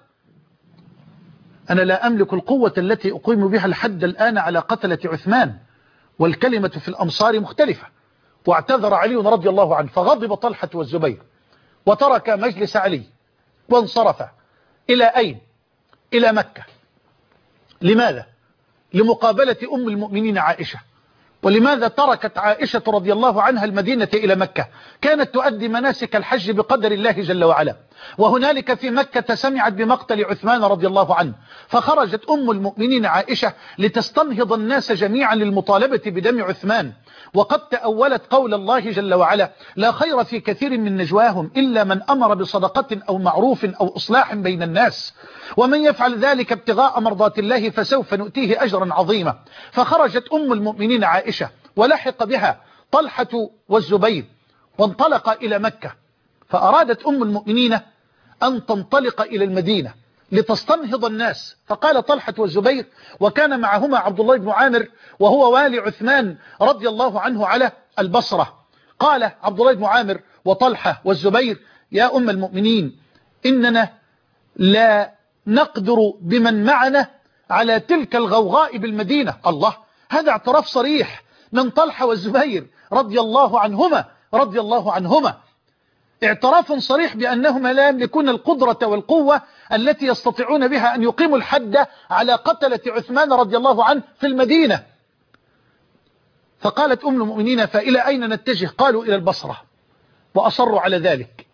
أنا لا أملك القوة التي أقيم بها الحد الآن على قتلة عثمان، والكلمة في الأمصار مختلفة. واعتذر علي رضي الله عنه، فغضب طلحة والزبير وترك مجلس علي وانصرف. إلى أين؟ إلى مكة. لماذا؟ لمقابلة أم المؤمنين عائشة. ولماذا تركت عائشة رضي الله عنها المدينة إلى مكة؟ كانت تؤدي مناسك الحج بقدر الله جل وعلا، وهنالك في مكة سمعت بمقتل عثمان رضي الله عنه، فخرجت أم المؤمنين عائشة لتستنهض الناس جميعا للمطالبة بدم عثمان. وقد تأولت قول الله جل وعلا: لا خير في كثير من نجواهم إلا من أمر بصدقة أو معروف أو إصلاح بين الناس، ومن يفعل ذلك ابتغاء مرضات الله فسوف نؤتيه أجرا عظيما. فخرجت أم المؤمنين عائشة ولحق بها طلحة والزبير وانطلق إلى مكة. فأرادت أم المؤمنين أن تنطلق إلى المدينة لتستنهض الناس، فقال طلحة والزبير، وكان معهما عبد الله بن عامر وهو والي عثمان رضي الله عنه على البصرة. قال عبد الله بن عامر وطلحة والزبير: يا أم المؤمنين، إننا لا نقدر بمن معنا على تلك الغوغاء بالمدينة. الله، هذا اعتراف صريح من طلحة والزبير رضي الله عنهما رضي الله عنهما اعتراف صريح بأنهما لا يملكون القدرة والقوة التي يستطيعون بها أن يقيموا الحد على قتلة عثمان رضي الله عنه في المدينة. فقالت أم المؤمنين: فإلى أين نتجه؟ قالوا: إلى البصرة. وأصروا على ذلك.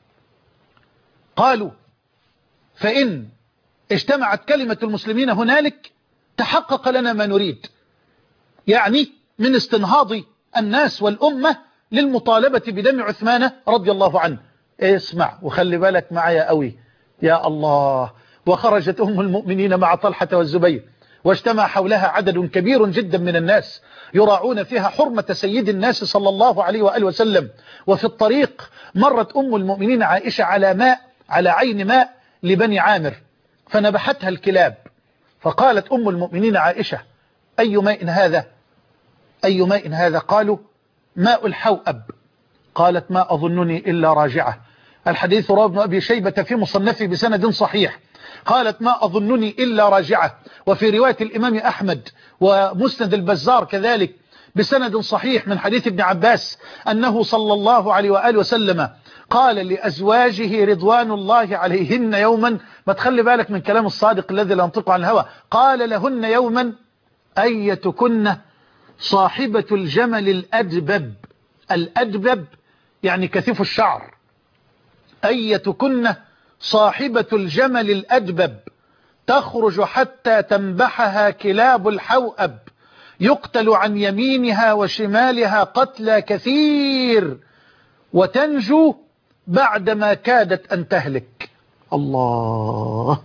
قالوا: فإن اجتمعت كلمة المسلمين هنالك تحقق لنا ما نريد، يعني من استنهاض الناس والأمة للمطالبة بدم عثمان رضي الله عنه. اسمع وخلي بالك معايا قوي يا الله. وخرجت أم المؤمنين مع طلحة والزبير، واجتمع حولها عدد كبير جدا من الناس يراعون فيها حرمة سيد الناس صلى الله عليه وآله وسلم. وفي الطريق مرت أم المؤمنين عائشة على ماء، على عين ماء لبني عامر، فنبحتها الكلاب. فقالت أم المؤمنين عائشة: أي ماء هذا؟ أي ماء هذا؟ قالوا: ماء الحوأب. قالت: ما أظنني إلا راجعة. الحديث رواه ابن أبي شيبة في مصنفه بسند صحيح. قالت: ما أظنني إلا راجعة. وفي رواية الإمام أحمد ومسند البزار كذلك بسند صحيح من حديث ابن عباس أنه صلى الله عليه وآله وسلم قال لأزواجه رضوان الله عليهن يوما، ما تخلي بالك من كلام الصادق الذي لا ينطق عن الهوى، قال لهن يوما: أيتكن صاحبة الجمل الأدبب. الأدبب يعني كثيف الشعر. أيتكن صاحبة الجمل الأدبب تخرج حتى تنبحها كلاب الحوأب، يقتل عن يمينها وشمالها قتلى كثير، وتنجو بعدما كادت أن تهلك. الله،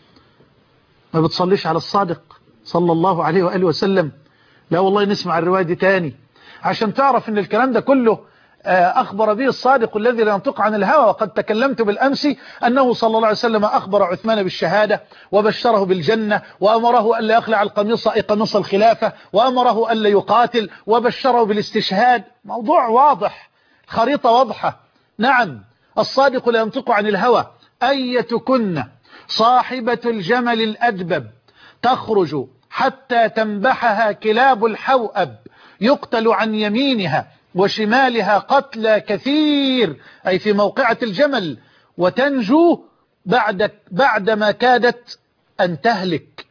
ما بتصليش على الصادق صلى الله عليه وآله وسلم؟ لا والله، نسمع الرواية دي تاني عشان تعرف ان الكلام ده كله أخبر به الصادق الذي لا ينطق عن الهوى. وقد تكلمت بالأمس أنه صلى الله عليه وسلم أخبر عثمان بالشهادة وبشره بالجنة، وأمره ألا يخلع القميص أي قميص الخلافة، وأمره ألا يقاتل، وبشره بالاستشهاد. موضوع واضح، خريطة واضحة. نعم، الصادق لا ينطق عن الهوى. أيتكن صاحبة الجمل الأدبب تخرج حتى تنبحها كلاب الحوأب، يقتل عن يمينها وشمالها قتلى كثير، أي في موقعة الجمل، وتنجو بعد بعدما كادت أن تهلك.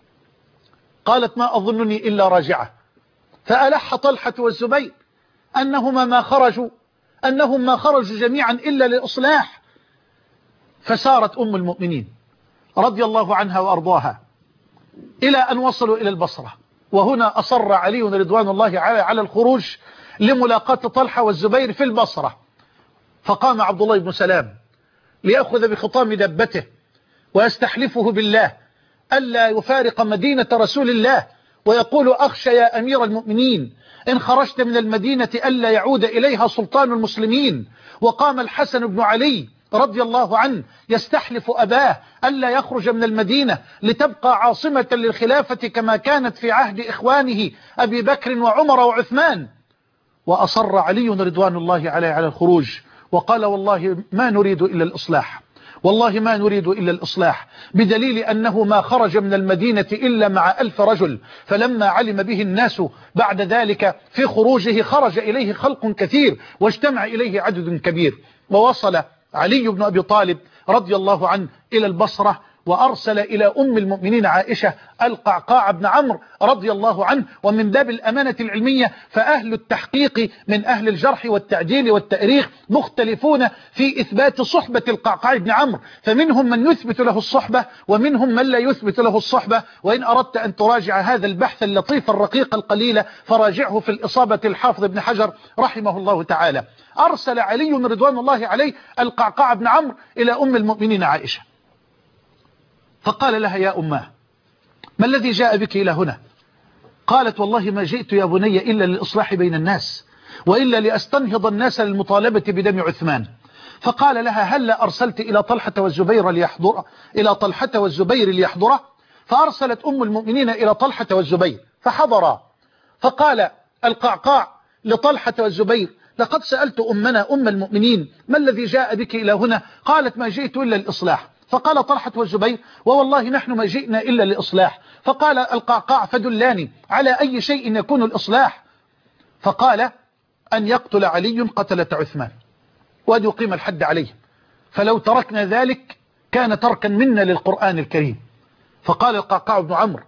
قالت: ما أظنني إلا راجعة. فألح طلحة والزبير أنهما ما خرجوا أنهم ما خرجوا جميعا إلا للإصلاح. فسارت أم المؤمنين رضي الله عنها وأرضاها إلى أن وصلوا إلى البصرة. وهنا أصر علي رضوان الله على الخروج لملاقاة طلحة والزبير في البصرة. فقام عبد الله بن سلام ليأخذ بخطام دبته ويستحلفه بالله ألا يفارق مدينة رسول الله، ويقول: أخشى يا أمير المؤمنين إن خرجت من المدينة ألا يعود إليها سلطان المسلمين. وقام الحسن بن علي رضي الله عنه يستحلف أباه ألا يخرج من المدينة لتبقى عاصمة للخلافة كما كانت في عهد إخوانه أبي بكر وعمر وعثمان، وأصر علي رضوان الله عليه على الخروج وقال والله ما نريد إلا الإصلاح، والله ما نريد إلا الإصلاح، بدليل أنه ما خرج من المدينة إلا مع ألف رجل. فلما علم به الناس بعد ذلك في خروجه خرج إليه خلق كثير واجتمع إليه عدد كبير. ووصل علي بن أبي طالب رضي الله عنه إلى البصرة وأرسل إلى أم المؤمنين عائشة القعقاع بن عمرو رضي الله عنه. ومن باب الأمانة العلمية فأهل التحقيق من أهل الجرح والتعديل والتأريخ مختلفون في إثبات صحبة القعقاع بن عمرو، فمنهم من يثبت له الصحبة ومنهم من لا يثبت له الصحبة. وإن أردت أن تراجع هذا البحث اللطيف الرقيق القليل فراجعه في الإصابة الحافظ ابن حجر رحمه الله تعالى. أرسل علي رضوان الله عليه القعقاع بن عمرو إلى أم المؤمنين عائشة فقال لها يا أماه ما الذي جاء بك إلى هنا؟ قالت والله ما جئت يا بني إلا للإصلاح بين الناس وإلا لأستنهض الناس للمطالبة بدم عثمان. فقال لها هل أرسلت إلى طلحة والزبير ليحضر إلى طلحة والزبير ليحضره؟ فأرسلت أم المؤمنين إلى طلحة والزبير فحضرا. فقال القعقاع لطلحة والزبير لقد سألت أمنا أم المؤمنين ما الذي جاء بك إلى هنا؟ قالت ما جئت إلا الإصلاح. فقال طلحة والزبير ووالله نحن ما جئنا إلا لإصلاح. فقال القعقاع فدلاني على أي شيء يكون الإصلاح؟ فقال أن يقتل علي قتلة عثمان وأن يقيم الحد عليه، فلو تركنا ذلك كان تركا منا للقرآن الكريم. فقال القعقاع بن عمرو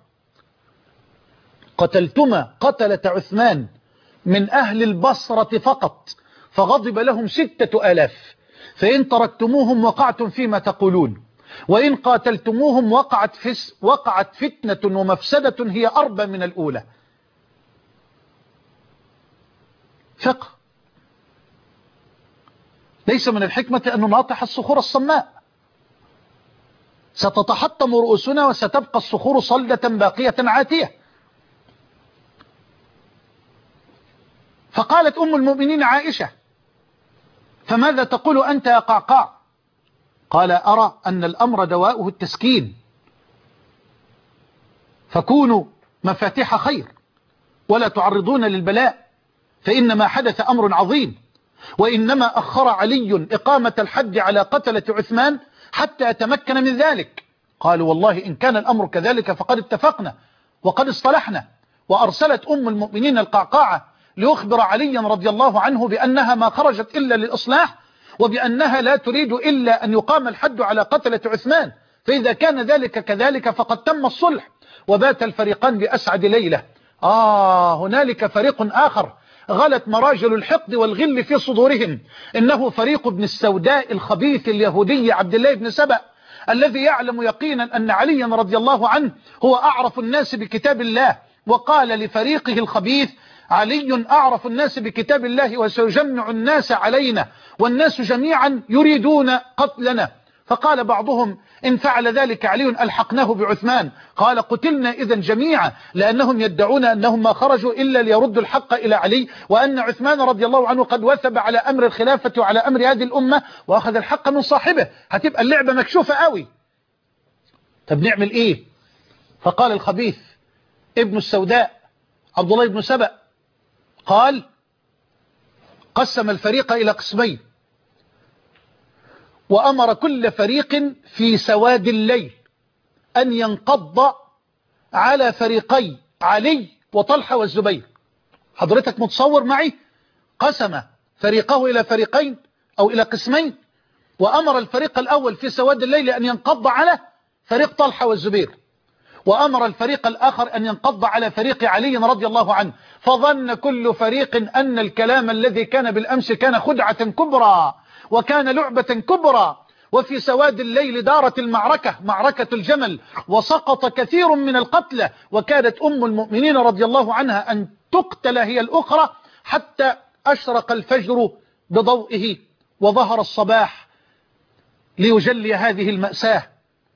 قتلتما قتلة عثمان من أهل البصرة فقط فغضب لهم ستة آلاف، فإن تركتموهم وقعتم فيما تقولون، وإن قاتلتموهم وقعت, فس وقعت فتنة ومفسدة هي أربى من الأولى. فقه. ليس من الحكمة أن نناطح الصخور الصماء، ستتحطم رؤوسنا وستبقى الصخور صلدة باقية عاتية. فقالت أم المؤمنين عائشة فماذا تقول أنت يا قعقاع؟ قال أرى أن الأمر دواؤه التسكين، فكونوا مفاتيح خير ولا تعرضون للبلاء، فإن ما حدث أمر عظيم، وإنما أخر علي إقامة الحد على قتلة عثمان حتى يتمكن من ذلك. قالوا والله إن كان الأمر كذلك فقد اتفقنا وقد اصطلحنا. وأرسلت أم المؤمنين القعقاعة ليخبر عليا رضي الله عنه بأنها ما خرجت إلا للإصلاح، وبأنها لا تريد إلا أن يقام الحد على قتلة عثمان، فإذا كان ذلك كذلك فقد تم الصلح. وبات الفريقان بأسعد ليلة. آه هنالك فريق آخر غلت مراجل الحقد والغل في صدورهم، إنه فريق ابن السوداء الخبيث اليهودي عبد الله بن سبأ، الذي يعلم يقينا أن عليا رضي الله عنه هو أعرف الناس بكتاب الله، وقال لفريقه الخبيث علي أعرف الناس بكتاب الله وسيجمع الناس علينا والناس جميعا يريدون قتلنا. فقال بعضهم إن فعل ذلك علي ألحقناه بعثمان. قال قتلنا إذن جميعا، لأنهم يدعون أنهم ما خرجوا إلا ليردوا الحق إلى علي، وأن عثمان رضي الله عنه قد وثب على أمر الخلافة وعلى أمر هذه الأمة وأخذ الحق من صاحبه. هتبقى اللعبة مكشوفة قوي. طب نعمل إيه؟ فقال الخبيث ابن السوداء عبد الله بن سبأ قال قسم الفريق إلى قسمين، وأمر كل فريق في سواد الليل أن ينقض على فريقي علي وطلحة والزبير. حضرتك متصور معي؟ قسم فريقه إلى فريقين أو إلى قسمين، وأمر الفريق الأول في سواد الليل أن ينقض على فريق طلحة والزبير، وأمر الفريق الآخر أن ينقض على فريق علي رضي الله عنه. فظن كل فريق أن الكلام الذي كان بالأمس كان خدعة كبرى وكان لعبة كبرى. وفي سواد الليل دارت المعركة، معركة الجمل، وسقط كثير من القتلى، وكانت أم المؤمنين رضي الله عنها أن تقتل هي الأخرى حتى أشرق الفجر بضوئه وظهر الصباح ليجلي هذه المأساة.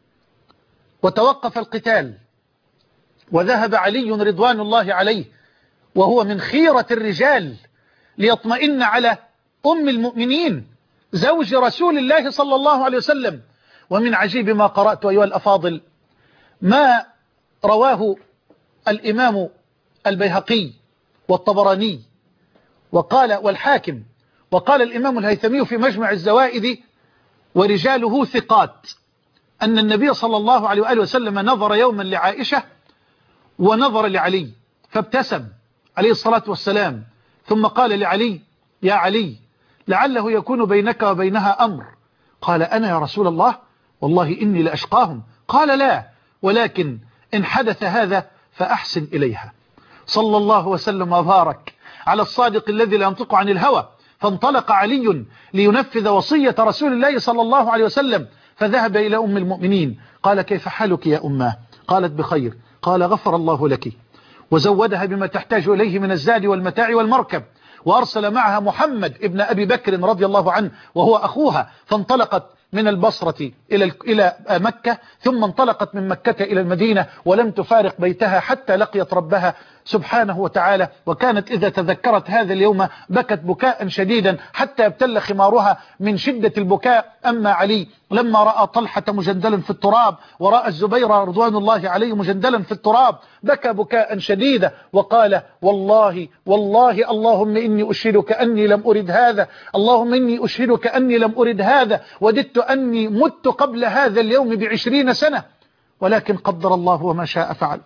وتوقف القتال وذهب علي رضوان الله عليه وهو من خيرة الرجال ليطمئن على أم المؤمنين زوج رسول الله صلى الله عليه وسلم. ومن عجيب ما قرأت أيها الأفاضل ما رواه الإمام البيهقي والطبراني وقال والحاكم، وقال الإمام الهيثمي في مجمع الزوائد ورجاله ثقات، أن النبي صلى الله عليه وآله وسلم نظر يوما لعائشة ونظر لعلي فابتسم عليه الصلاة والسلام، ثم قال لعلي: يا علي لعله يكون بينك وبينها أمر. قال: أنا يا رسول الله؟ والله إني لأشقاهم. قال: لا، ولكن إن حدث هذا فأحسن إليها. صلى الله وسلم وبارك على الصادق الذي لا ينطق عن الهوى. فانطلق علي لينفذ وصية رسول الله صلى الله عليه وسلم، فذهب إلى أم المؤمنين. قال: كيف حالك يا أماه؟ قالت: بخير. قال: غفر الله لك. وزودها بما تحتاج إليه من الزاد والمتاع والمركب، وأرسل معها محمد ابن أبي بكر رضي الله عنه وهو أخوها، فانطلقت من البصرة إلى إلى مكة، ثم انطلقت من مكة إلى المدينة، ولم تفارق بيتها حتى لقيت ربها سبحانه وتعالى. وكانت إذا تذكرت هذا اليوم بكت بكاء شديدا حتى ابتل خمارها من شدة البكاء. أما علي لما رأى طلحة مجندلا في التراب ورأى الزبير رضوان الله عليه مجندلا في التراب بكى بكاء شديدا وقال: والله والله اللهم إني أشهدك أني لم أرد هذا، اللهم إني أشهدك أني لم أرد هذا، وددت أني مت قبل هذا اليوم بعشرين سنة، ولكن قدر الله وما شاء فعل.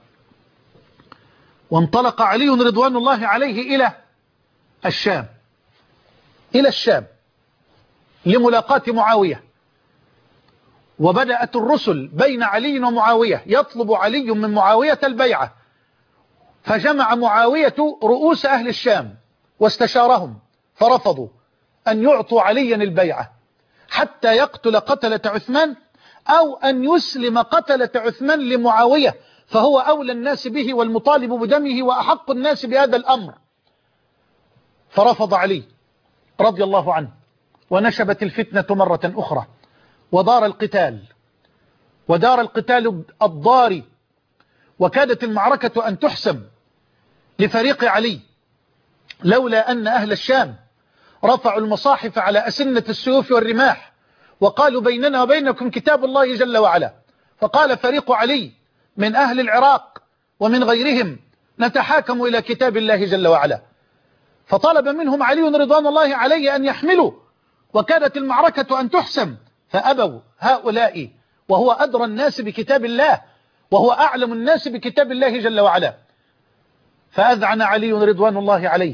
وانطلق علي رضوان الله عليه إلى الشام إلى الشام لملاقاة معاوية. وبدأت الرسل بين علي ومعاوية، يطلب علي من معاوية البيعة، فجمع معاوية رؤوس أهل الشام واستشارهم فرفضوا أن يعطوا عليا البيعة حتى يقتل قتلة عثمان، أو أن يسلم قتلة عثمان لمعاوية، فهو أولى الناس به والمطالب بدمه وأحق الناس بهذا الأمر. فرفض علي رضي الله عنه، ونشبت الفتنة مرة أخرى، ودار القتال ودار القتال الضاري، وكادت المعركة أن تحسم لفريق علي، لولا أن أهل الشام رفعوا المصاحف على أسنة السيوف والرماح وقالوا: بيننا وبينكم كتاب الله جل وعلا. فقال فريق علي من أهل العراق ومن غيرهم: نتحاكم إلى كتاب الله جل وعلا. فطلب منهم علي رضوان الله عليه أن يحملوا، وكادت المعركة أن تحسم، فأبوا هؤلاء، وهو أدرى الناس بكتاب الله وهو أعلم الناس بكتاب الله جل وعلا. فأذعن علي رضوان الله عليه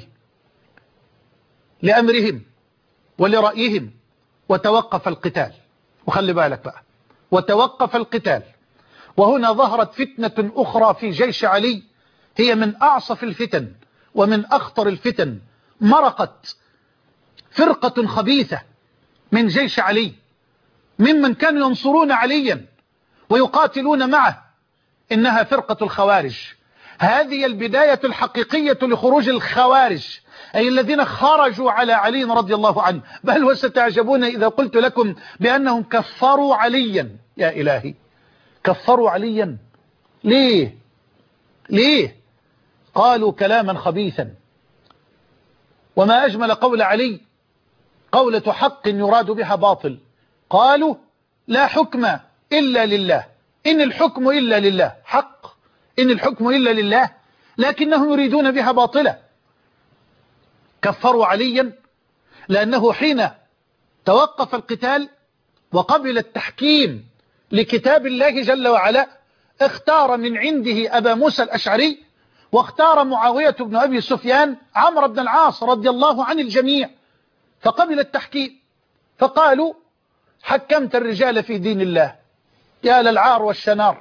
لأمرهم ولرأيهم، وتوقف القتال. وخلي بالك بقى، وتوقف القتال. وهنا ظهرت فتنة أخرى في جيش علي، هي من أعصف الفتن ومن أخطر الفتن. مرقت فرقة خبيثة من جيش علي، ممن كانوا ينصرون عليا ويقاتلون معه، إنها فرقة الخوارج. هذه البداية الحقيقية لخروج الخوارج، أي الذين خرجوا على علي رضي الله عنه. بل وستعجبون إذا قلت لكم بأنهم كفروا عليا. يا إلهي، كفروا عليا ليه؟ ليه؟ قالوا كلاما خبيثا. وما أجمل قول علي، قولة حق يراد بها باطل. قالوا: لا حكم إلا لله، إن الحكم إلا لله. حق، إن الحكم إلا لله، لكنهم يريدون بها باطلة. كفروا عليا لأنه حين توقف القتال وقبل التحكيم لكتاب الله جل وعلا، اختار من عنده أبا موسى الأشعري، واختار معاوية بن أبي سفيان عمرو بن العاص رضي الله عن الجميع، فقبل التحكيم. فقالوا: حكمت الرجال في دين الله. يا للعار والشنار،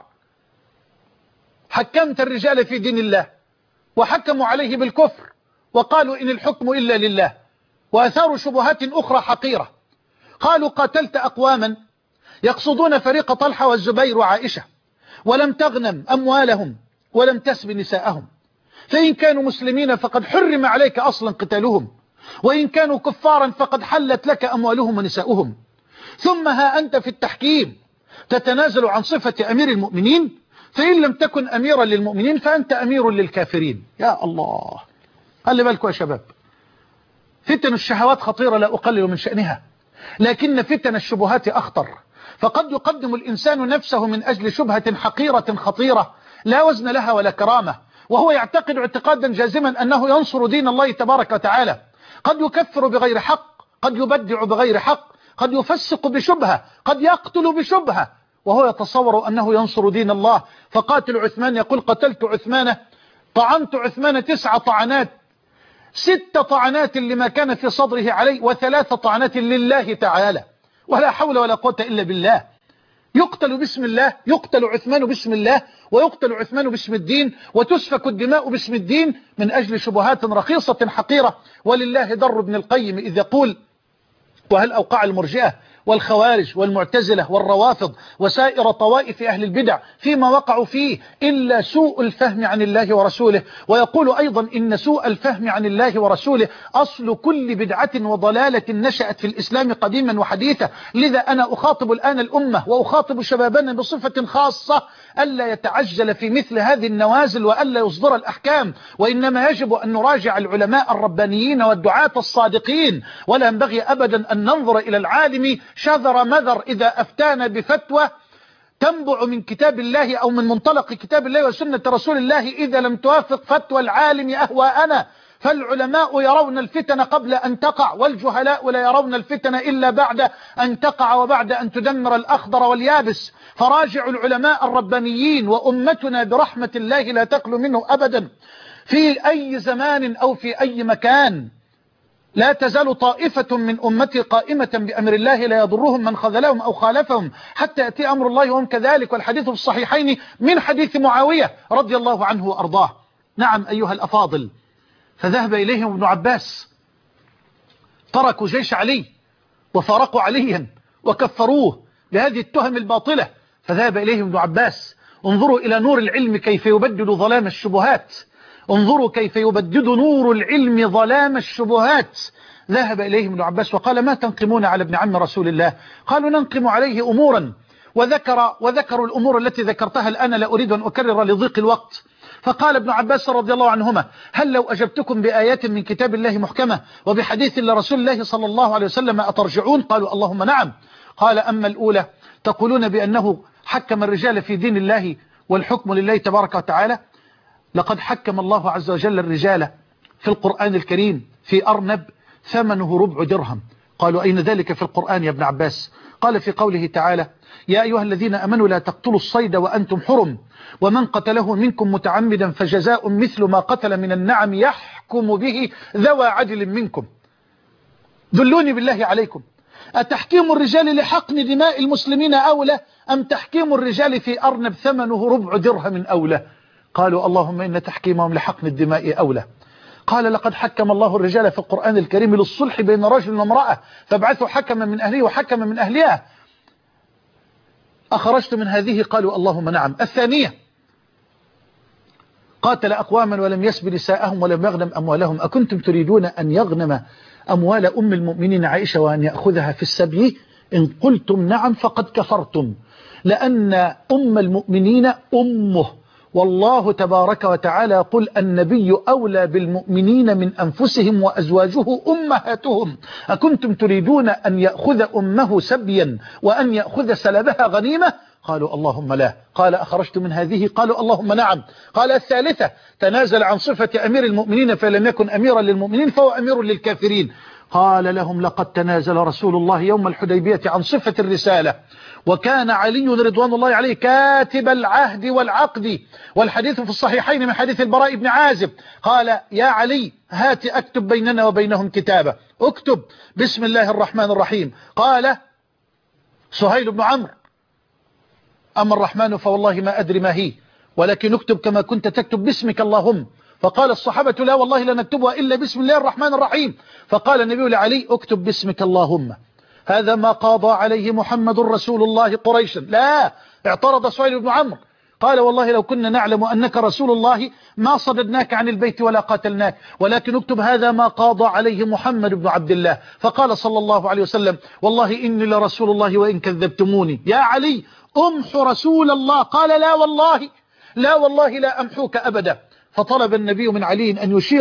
حكمت الرجال في دين الله، وحكموا عليه بالكفر وقالوا: إن الحكم إلا لله. وأثاروا شبهات أخرى حقيرة. قالوا: قاتلت أقواما يقصدون فريق طلحة والزبير وعائشة، ولم تغنم أموالهم ولم تسب نساءهم، فإن كانوا مسلمين فقد حرم عليك أصلا قتالهم، وإن كانوا كفارا فقد حلت لك أموالهم ونساؤهم. ثم ها أنت في التحكيم تتنازل عن صفة أمير المؤمنين، فإن لم تكن أميرا للمؤمنين فأنت أمير للكافرين. يا الله، خلي بالكم يا شباب، فتن الشهوات خطيرة لا أقلل من شأنها، لكن فتن الشبهات أخطر، فقد يقدم الإنسان نفسه من أجل شبهة حقيرة خطيرة لا وزن لها ولا كرامة، وهو يعتقد اعتقادا جازما أنه ينصر دين الله تبارك وتعالى. قد يكفر بغير حق، قد يبدع بغير حق، قد يفسق بشبهة، قد يقتل بشبهة، وهو يتصور أنه ينصر دين الله. فقاتل عثمان يقول قتلت عثمان، طعنت عثمان تسع طعنات، ست طعنات لما كان في صدره عليه، وثلاث طعنات لله تعالى، ولا حول ولا قوة إلا بالله. يقتل باسم الله، يقتل عثمان باسم الله، ويقتل عثمان باسم الدين، وتسفك الدماء باسم الدين من أجل شبهات رخيصة حقيرة. ولله در ابن القيم إذ يقول: وهل أوقع المرجئة والخوارج والمعتزلة والروافض وسائر طوائف أهل البدع فيما وقعوا فيه إلا سوء الفهم عن الله ورسوله. ويقول أيضا: إن سوء الفهم عن الله ورسوله أصل كل بدعة وضلالة نشأت في الإسلام قديما وحديثا. لذا أنا أخاطب الآن الأمة وأخاطب شبابنا بصفة خاصة ألا يتعجل في مثل هذه النوازل وألا يصدر الأحكام، وإنما يجب أن نراجع العلماء الربانيين والدعاة الصادقين، ولا ينبغي أبدا أن ننظر إلى العالم شذر مذر إذا أفتانا بفتوى تنبع من كتاب الله أو من منطلق كتاب الله وسنة رسول الله إذا لم توافق فتوى العالم أهواءنا. فالعلماء يرون الفتن قبل أن تقع، والجهلاء لا يرون الفتن إلا بعد أن تقع وبعد أن تدمر الأخضر واليابس. فراجعوا العلماء الربانيين، وأمتنا برحمة الله لا تقل منه أبدا في أي زمان أو في أي مكان. لا تزال طائفة من أمتي قائمة بأمر الله لا يضرهم من خذلهم أو خالفهم حتى يأتي أمر الله وهم كذلك. والحديث في الصحيحين من حديث معاوية رضي الله عنه وأرضاه. نعم أيها الأفاضل، فذهب إليهم ابن عباس، تركوا جيش علي وفارقوا عليا وكفروه بهذه التهم الباطلة. فذهب إليهم ابن عباس: انظروا إلى نور العلم كيف يبدد ظلام الشبهات، انظروا كيف يبدد نور العلم ظلام الشبهات. ذهب إليهم ابن عباس وقال: ما تنقمون على ابن عم رسول الله؟ قالوا: ننقم عليه أمورا، وذكر وذكروا الأمور التي ذكرتها الآن لا أريد أن أكرر لضيق الوقت. فقال ابن عباس رضي الله عنهما: هل لو أجبتكم بآيات من كتاب الله محكمة وبحديث لرسول الله صلى الله عليه وسلم أترجعون؟ قالوا: اللهم نعم. قال: أما الأولى تقولون بأنه حكم الرجال في دين الله والحكم لله تبارك وتعالى. لقد حكم الله عز وجل الرجال في القرآن الكريم في أرنب ثمنه ربع درهم. قالوا: أين ذلك في القرآن يا ابن عباس؟ قال: في قوله تعالى: يا أيها الذين أمنوا لا تقتلوا الصيد وأنتم حرم، ومن قتله منكم متعمدا فجزاء مثل ما قتل من النعم يحكم به ذوى عدل منكم. دلوني بالله عليكم، أتحكيم الرجال لحقن دماء المسلمين أولى أم تحكيم الرجال في أرنب ثمنه ربع درهم أولى؟ قالوا: اللهم إن تحكيمهم لحقن الدماء أولى. قال: لقد حكم الله الرجال في القرآن الكريم للصلح بين رجل وامرأة، فابعثوا حكما من أهله وحكما من أهلها. أخرجت من هذه؟ قالوا: اللهم نعم. الثانية: قاتل أقواما ولم يسب نساءهم ولم يغنم أموالهم، أكنتم تريدون أن يغنم أموال أم المؤمنين عائشة وأن يأخذها في السبي؟ إن قلتم نعم فقد كفرتم، لأن أم المؤمنين أمه، والله تبارك وتعالى يقول: النبي أولى بالمؤمنين من أنفسهم وأزواجه أمهاتهم. أكنتم تريدون أن يأخذ أمه سبيا وأن يأخذ سلبها غنيمة؟ قالوا: اللهم لا. قال: أخرجت من هذه؟ قالوا: اللهم نعم. قال: الثالثة: تنازل عن صفة أمير المؤمنين فلم يكن أميرا للمؤمنين فهو أمير للكافرين. قال لهم: لقد تنازل رسول الله يوم الحديبية عن صفة الرسالة، وكان علي رضوان الله عليه كاتب العهد والعقد. والحديث في الصحيحين من حديث البراء بن عازب قال: يا علي هات أكتب بيننا وبينهم كتابة. اكتب بسم الله الرحمن الرحيم. قال سهيل بن عمرو: أما الرحمن فوالله ما أدري ما هي، ولكن اكتب كما كنت تكتب باسمك اللهم. فقال الصحابة: لا والله لا نكتبها إلا بسم الله الرحمن الرحيم. فقال النبي لعلي: اكتب باسمك اللهم، هذا ما قاضى عليه محمد رسول الله قريشا. لا، اعترض سهيل بن عمرو قال: والله لو كنا نعلم أنك رسول الله ما صددناك عن البيت ولا قاتلناك، ولكن اكتب هذا ما قاضى عليه محمد بن عبد الله. فقال صلى الله عليه وسلم: والله إني لرسول الله وإن كذبتموني. يا علي امحو رسول الله. قال: لا والله لا والله لا أمحوك أبدا. فطلب النبي من علي أن يشير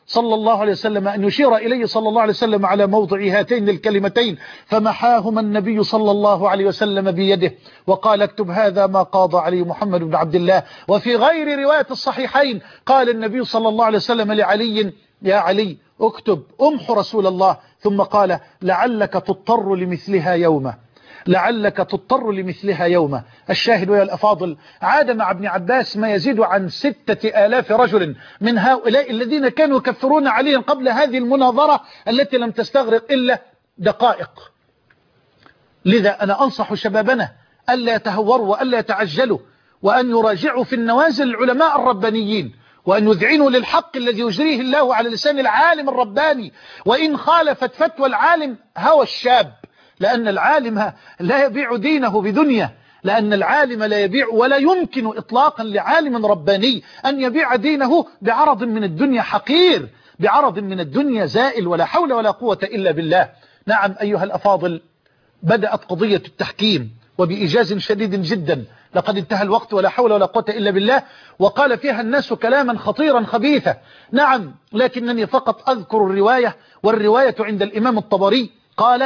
صلى الله عليه وسلم أن يشير إليه صلى الله عليه وسلم على موضع هاتين الكلمتين، فمحاهما النبي صلى الله عليه وسلم بيده وقال اكتب هذا ما قاضى عليه محمد بن عبد الله. وفي غير رواية الصحيحين قال النبي صلى الله عليه وسلم لعلي يا علي اكتب امحو رسول الله، ثم قال لعلك تضطر لمثلها يوما، لعلك تضطر لمثلها يوما. الشاهد يا الأفاضل، عاد مع ابن عباس ما يزيد عن ستة آلاف رجل من هؤلاء الذين كانوا يكفرون عليا قبل هذه المناظرة التي لم تستغرق إلا دقائق. لذا أنا أنصح شبابنا ألا يتهوروا وألا يتعجلوا، وأن يراجعوا في النوازل العلماء الربانيين، وأن يذعنوا للحق الذي يجريه الله على لسان العالم الرباني، وإن خالفت فتوى العالم هوى الشاب، لأن العالم لا يبيع دينه بدنيا، لأن العالم لا يبيع ولا يمكن إطلاقا لعالم رباني أن يبيع دينه بعرض من الدنيا حقير، بعرض من الدنيا زائل، ولا حول ولا قوة إلا بالله. نعم أيها الأفاضل، بدأت قضية التحكيم وبإيجاز شديد جدا، لقد انتهى الوقت ولا حول ولا قوة إلا بالله، وقال فيها الناس كلاما خطيرا خبيثا. نعم، لكنني فقط أذكر الرواية، والرواية عند الإمام الطبري قال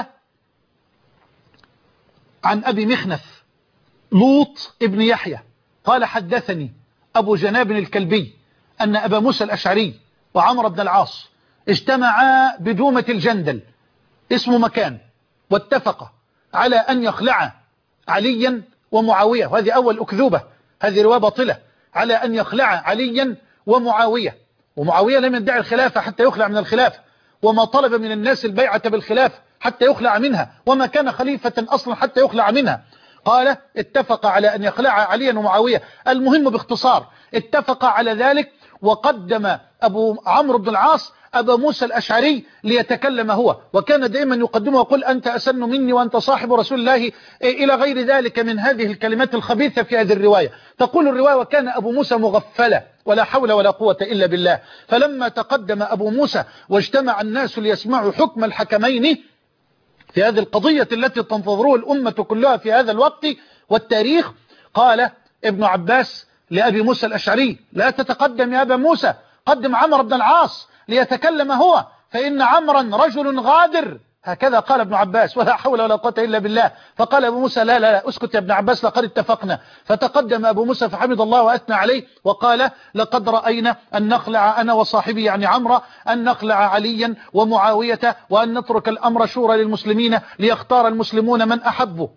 عن أبي مخنف لوط ابن يحيى قال حدثني أبو جناب الكلبي أن أبا موسى الأشعري وعمر بن العاص اجتمعا بدومة الجندل اسم مكان، واتفقا على أن يخلع عليا ومعاوية، وهذه أول أكذوبة، هذه رواية باطلة، على أن يخلع عليا ومعاوية، ومعاوية لم يدعي الخلافة حتى يخلع من الخلافة، وما طلب من الناس البيعة بالخلافة حتى يخلع منها، وما كان خليفة أصلا حتى يخلع منها. قال اتفق على أن يخلع عليا ومعاوية. المهم باختصار اتفق على ذلك، وقدم أبو عمرو بن العاص أبا موسى الأشعري ليتكلم هو، وكان دائما يقدمه ويقول أنت أسن مني وأنت صاحب رسول الله إلى غير ذلك من هذه الكلمات الخبيثة في هذه الرواية. تقول الرواية وكان أبو موسى مغفلا ولا حول ولا قوة إلا بالله. فلما تقدم أبو موسى واجتمع الناس ليسمعوا حكم الحكمين في هذه القضية التي تنتظره الأمة كلها في هذا الوقت والتاريخ، قال ابن عباس لأبي موسى الأشعري لا تتقدم يا أبا موسى، قدم عمرو بن العاص ليتكلم هو، فإن عمرا رجل غادر. هكذا قال ابن عباس ولا حول ولا قوة إلا بالله. فقال أبو موسى لا لا لا اسكت يا ابن عباس، لقد اتفقنا. فتقدم أبو موسى فحمد الله وأثنى عليه وقال لقد رأينا أن نخلع أنا وصاحبي يعني عمرو، أن نخلع عليا ومعاوية، وأن نترك الأمر شورى للمسلمين ليختار المسلمون من أحبه.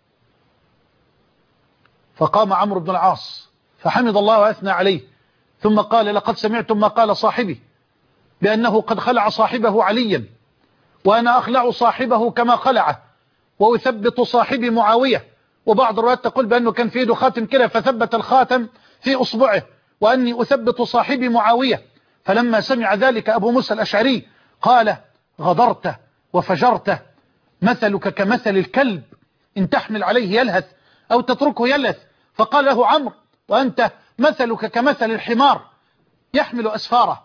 فقام عمرو بن العاص فحمد الله وأثنى عليه، ثم قال لقد سمعتم ما قال صاحبي بأنه قد خلع صاحبه عليا، وأنا أخلع صاحبه كما خلعه، وأثبت صاحبي معاوية. وبعض الروايات تقول بأنه كان في يده خاتم كده فثبت الخاتم في أصبعه، وأني أثبت صاحبي معاوية. فلما سمع ذلك أبو موسى الأشعري قال غدرت وفجرت، مثلك كمثل الكلب إن تحمل عليه يلهث أو تتركه يلهث. فقال له عمرو وأنت مثلك كمثل الحمار يحمل أسفاره.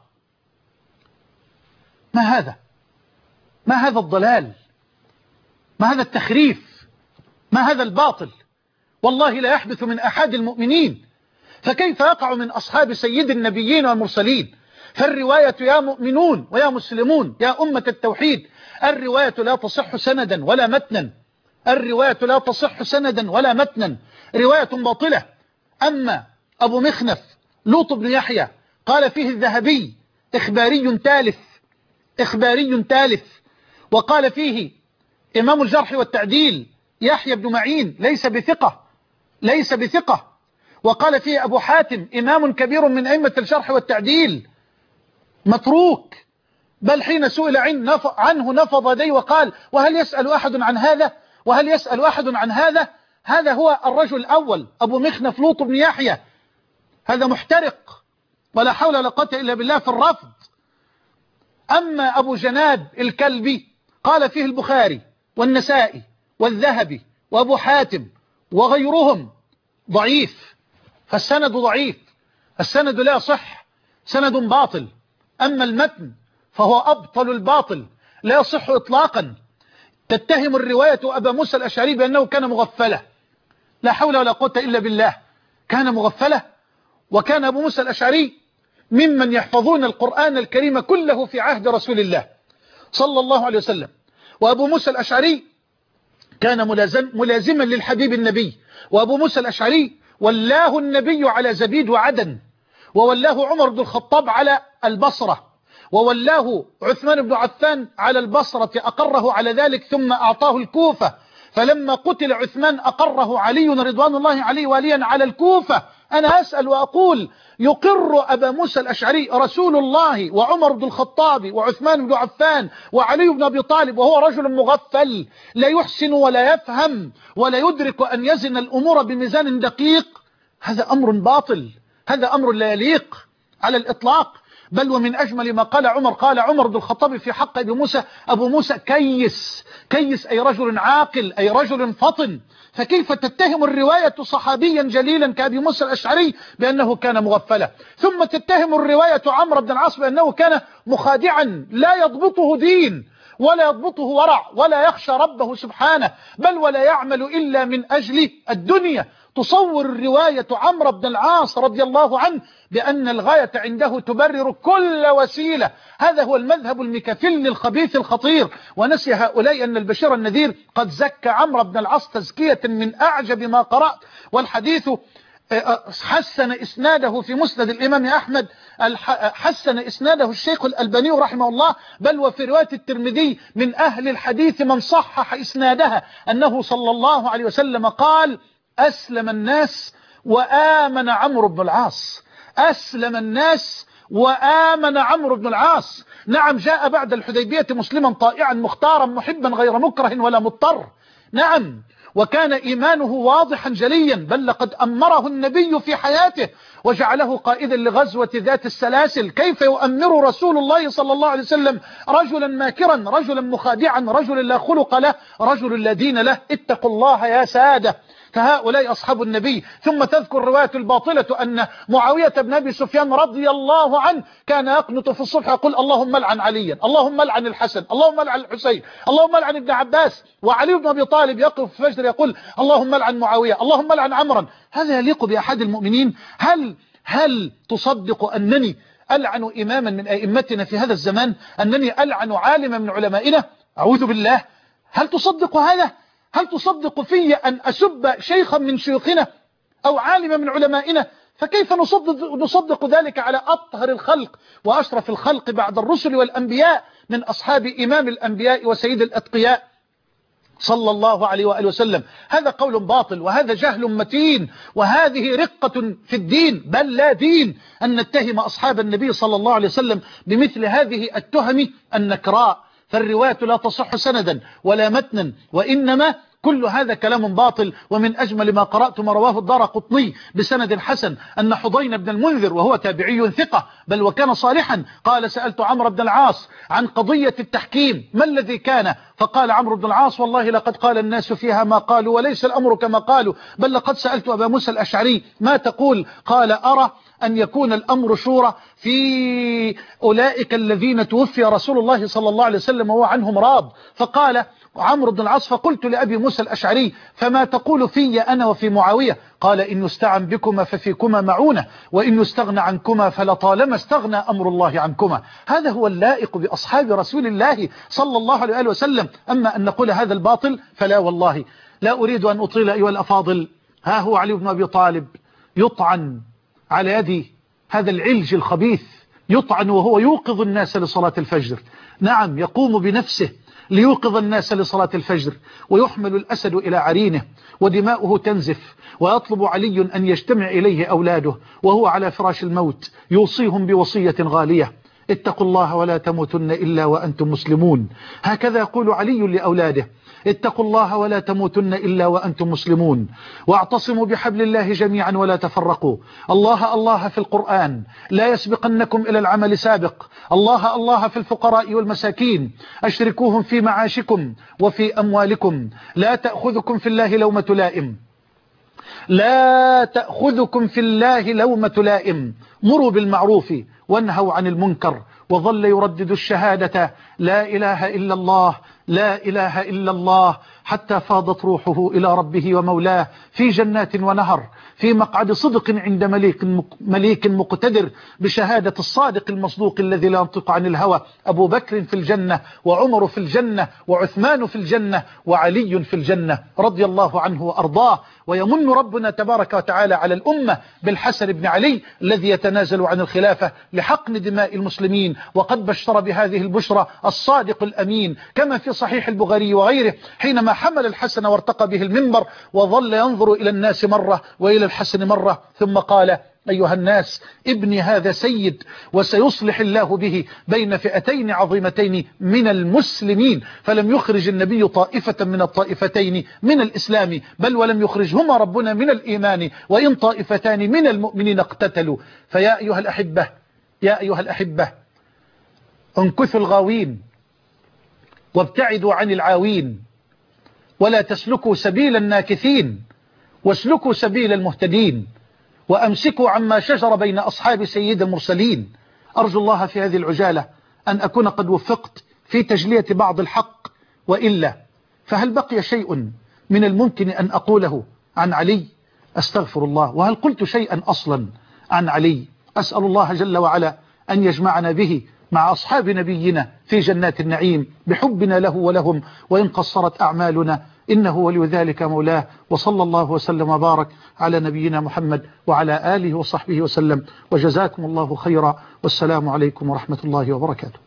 ما هذا؟ ما هذا الضلال؟ ما هذا التخريف؟ ما هذا الباطل؟ والله لا يحدث من أحد المؤمنين، فكيف يقع من أصحاب سيد النبيين والمرسلين؟ فالرواية يا مؤمنون ويا مسلمون يا أمة التوحيد، الرواية لا تصح سندا ولا متنا، الرواية لا تصح سندا ولا متنا، رواية باطلة. أما أبو مخنف لوط بن يحيى قال فيه الذهبي إخباري تالف، إخباري تالف. وقال فيه إمام الجرح والتعديل يحيى بن معين ليس بثقة، ليس بثقة. وقال فيه أبو حاتم إمام كبير من أئمة الجرح والتعديل متروك، بل حين سئل عنه نفض يديه وقال وهل يسأل أحد عن هذا؟ وهل يسأل أحد عن هذا؟ هذا هو الرجل الأول أبو مخنف لوط بن يحيى، هذا محترق ولا حول ولا قوة إلا بالله في الرفض. أما أبو جناد الكلبي قال فيه البخاري والنسائي والذهبي وأبو حاتم وغيرهم ضعيف، فالسند ضعيف، السند لا صح، سند باطل. أما المتن فهو أبطل الباطل، لا يصح إطلاقا. تتهم الرواية أبا موسى الأشعري بأنه كان مغفلة، لا حول ولا قوة إلا بالله، كان مغفلة. وكان أبو موسى الأشعري ممن يحفظون القرآن الكريم كله في عهد رسول الله صلى الله عليه وسلم. وأبو موسى الأشعري كان ملازم ملازما للحبيب النبي، وأبو موسى الأشعري ولاه النبي على زبيد وعدن، وولاه عمر بن الخطاب على البصرة، وولاه عثمان بن عفان على البصرة أقره على ذلك ثم أعطاه الكوفة. فلما قتل عثمان أقره علي رضوان الله عليه واليا على الكوفة. أنا أسأل وأقول يقر أبا موسى الأشعري رسول الله وعمر بن الخطاب وعثمان بن عفان وعلي بن أبي طالب وهو رجل مغفل لا يحسن ولا يفهم ولا يدرك أن يزن الأمور بميزان دقيق؟ هذا أمر باطل، هذا أمر لا يليق على الإطلاق. بل ومن أجمل ما قال عمر، قال عمر بن الخطاب في حق أبي موسى: أبو موسى كيس، كيس أي رجل عاقل، أي رجل فطن. فكيف تتهم الرواية صحابيا جليلا كأبي موسى الأشعري بأنه كان مغفلا، ثم تتهم الرواية عمرو بن العاص بأنه كان مخادعا لا يضبطه دين ولا يضبطه ورع ولا يخشى ربه سبحانه، بل ولا يعمل إلا من أجل الدنيا. تصور الرواية عمرو بن العاص رضي الله عنه بأن الغاية عنده تبرر كل وسيلة. هذا هو المذهب المكفل الخبيث الخطير. ونسي هؤلاء أن البشير النذير قد زكى عمرو بن العاص تزكية من أعجب ما قرأت، والحديث حسن إسناده في مسند الإمام أحمد، حسن إسناده الشيخ الألباني رحمه الله، بل وفي رواية الترمذي من أهل الحديث من صحح إسنادها أنه صلى الله عليه وسلم قال: أسلم الناس وآمن عمرو بن العاص. أسلم الناس وآمن عمرو بن العاص. نعم، جاء بعد الحديبية مسلما طائعا مختارا محبا غير مكره ولا مضطر. نعم، وكان إيمانه واضحا جليا، بل لقد أمره النبي في حياته وجعله قائدا لغزوة ذات السلاسل. كيف يؤمر رسول الله صلى الله عليه وسلم رجلا ماكرا، رجلا مخادعا، رجلا لا خلق له، رجل لا دين له؟ اتقوا الله يا سادة. فهؤلاء أصحاب النبي. ثم تذكر رواية الباطلة أن معاوية بن أبي سفيان رضي الله عنه كان يقنط في الصبح يقول: اللهم لعن عليا، اللهم لعن الحسن، اللهم لعن الحسين، اللهم لعن ابن عباس. وعلي بن أبي طالب يقف في الفجر يقول: اللهم لعن معاوية، اللهم لعن عمرا. هذا يليق بأحد المؤمنين؟ هل هل تصدق أنني ألعن إماما من أئمتنا في هذا الزمان؟ أنني ألعن عالما من علمائنا؟ أعوذ بالله. هل تصدق هذا؟ هل تصدق في أن أسب شيخا من شيوخنا أو عالما من علمائنا؟ فكيف نصدق, نصدق ذلك على أطهر الخلق وأشرف الخلق بعد الرسل والأنبياء من أصحاب إمام الأنبياء وسيد الأتقياء صلى الله عليه وآله وسلم؟ هذا قول باطل، وهذا جهل متين، وهذه رقة في الدين بل لا دين أن نتهم أصحاب النبي صلى الله عليه وسلم بمثل هذه التهم النكراء. فالرواية لا تصح سندا ولا متنا، وإنما كل هذا كلام باطل. ومن أجمل ما قرأت ما رواه الدارقطني بسند حسن أن حضين بن المنذر وهو تابعي ثقة بل وكان صالحا قال: سألت عمرو بن العاص عن قضية التحكيم ما الذي كان؟ فقال عمرو بن العاص: والله لقد قال الناس فيها ما قالوا وليس الأمر كما قالوا، بل لقد سألت أبا موسى الأشعري ما تقول؟ قال: أرى أن يكون الأمر شورى في أولئك الذين توفي رسول الله صلى الله عليه وسلم وهو عنهم راض. فقال عمرو بن العاص: فقلت لأبي موسى الأشعري: فما تقول في أنا وفي معاوية؟ قال: إن يستعن بكما ففيكما معونة، وإن يستغنى عنكما فلطالما استغنى أمر الله عنكما. هذا هو اللائق بأصحاب رسول الله صلى الله عليه وآله وسلم. أما أن نقول هذا الباطل فلا والله. لا أريد أن أطيل أيها الأفاضل. ها هو علي بن أبي طالب يطعن على يد هذا العلج الخبيث، يطعن وهو يوقظ الناس لصلاة الفجر. نعم، يقوم بنفسه ليوقظ الناس لصلاة الفجر، ويحمل الأسد إلى عرينه ودماؤه تنزف، ويطلب علي أن يجتمع إليه أولاده وهو على فراش الموت يوصيهم بوصية غالية: اتقوا الله ولا تموتن إلا وأنتم مسلمون. هكذا يقول علي لأولاده: اتقوا الله ولا تموتن إلا وأنتم مسلمون، واعتصموا بحبل الله جميعا ولا تفرقوا. الله الله في القرآن، لا يسبقنكم إلى العمل سابق. الله الله في الفقراء والمساكين، أشركوهم في معاشكم وفي أموالكم. لا تأخذكم في الله لومة لائم، لا تأخذكم في الله لومة لائم. مروا بالمعروف وانهوا عن المنكر. وظل يردد الشهادة: لا إله إلا الله، لا إله إلا الله، حتى فاضت روحه إلى ربه ومولاه في جنات ونهر، في مقعد صدق عند مليك مليك مقتدر، بشهادة الصادق المصدوق الذي لا ينطق عن الهوى. أبو بكر في الجنة، وعمر في الجنة، وعثمان في الجنة، وعلي في الجنة رضي الله عنه وأرضاه. ويمن ربنا تبارك وتعالى على الأمة بالحسن بن علي الذي يتنازل عن الخلافة لحقن دماء المسلمين، وقد بشر بهذه البشرى الصادق الأمين كما في صحيح البخاري وغيره، حينما حمل الحسن وارتقى به المنبر وظل ينظر إلى الناس مرة وإلى الحسن مرة، ثم قال: أيها الناس، ابني هذا سيد، وسيصلح الله به بين فئتين عظيمتين من المسلمين. فلم يخرج النبي طائفة من الطائفتين من الإسلام، بل ولم يخرجهما ربنا من الإيمان، وإن طائفتان من المؤمنين اقتتلوا. فيا أيها الأحبة، يا أيها الأحبة، انكثوا الغاوين وابتعدوا عن العاوين، ولا تسلكوا سبيل الناكثين، واسلكوا سبيل المهتدين، وأمسكوا عما شجر بين أصحاب سيد المرسلين. أرجو الله في هذه العجالة أن أكون قد وفقت في تجلية بعض الحق، وإلا فهل بقي شيء من الممكن أن أقوله عن علي؟ أستغفر الله. وهل قلت شيئا أصلا عن علي؟ أسأل الله جل وعلا أن يجمعنا به مع أصحاب نبينا في جنات النعيم بحبنا له ولهم، وإن قصرت أعمالنا إنه ولي ذلك مولاه. وصلى الله وسلم وبارك على نبينا محمد وعلى آله وصحبه وسلم، وجزاكم الله خيرا، والسلام عليكم ورحمة الله وبركاته.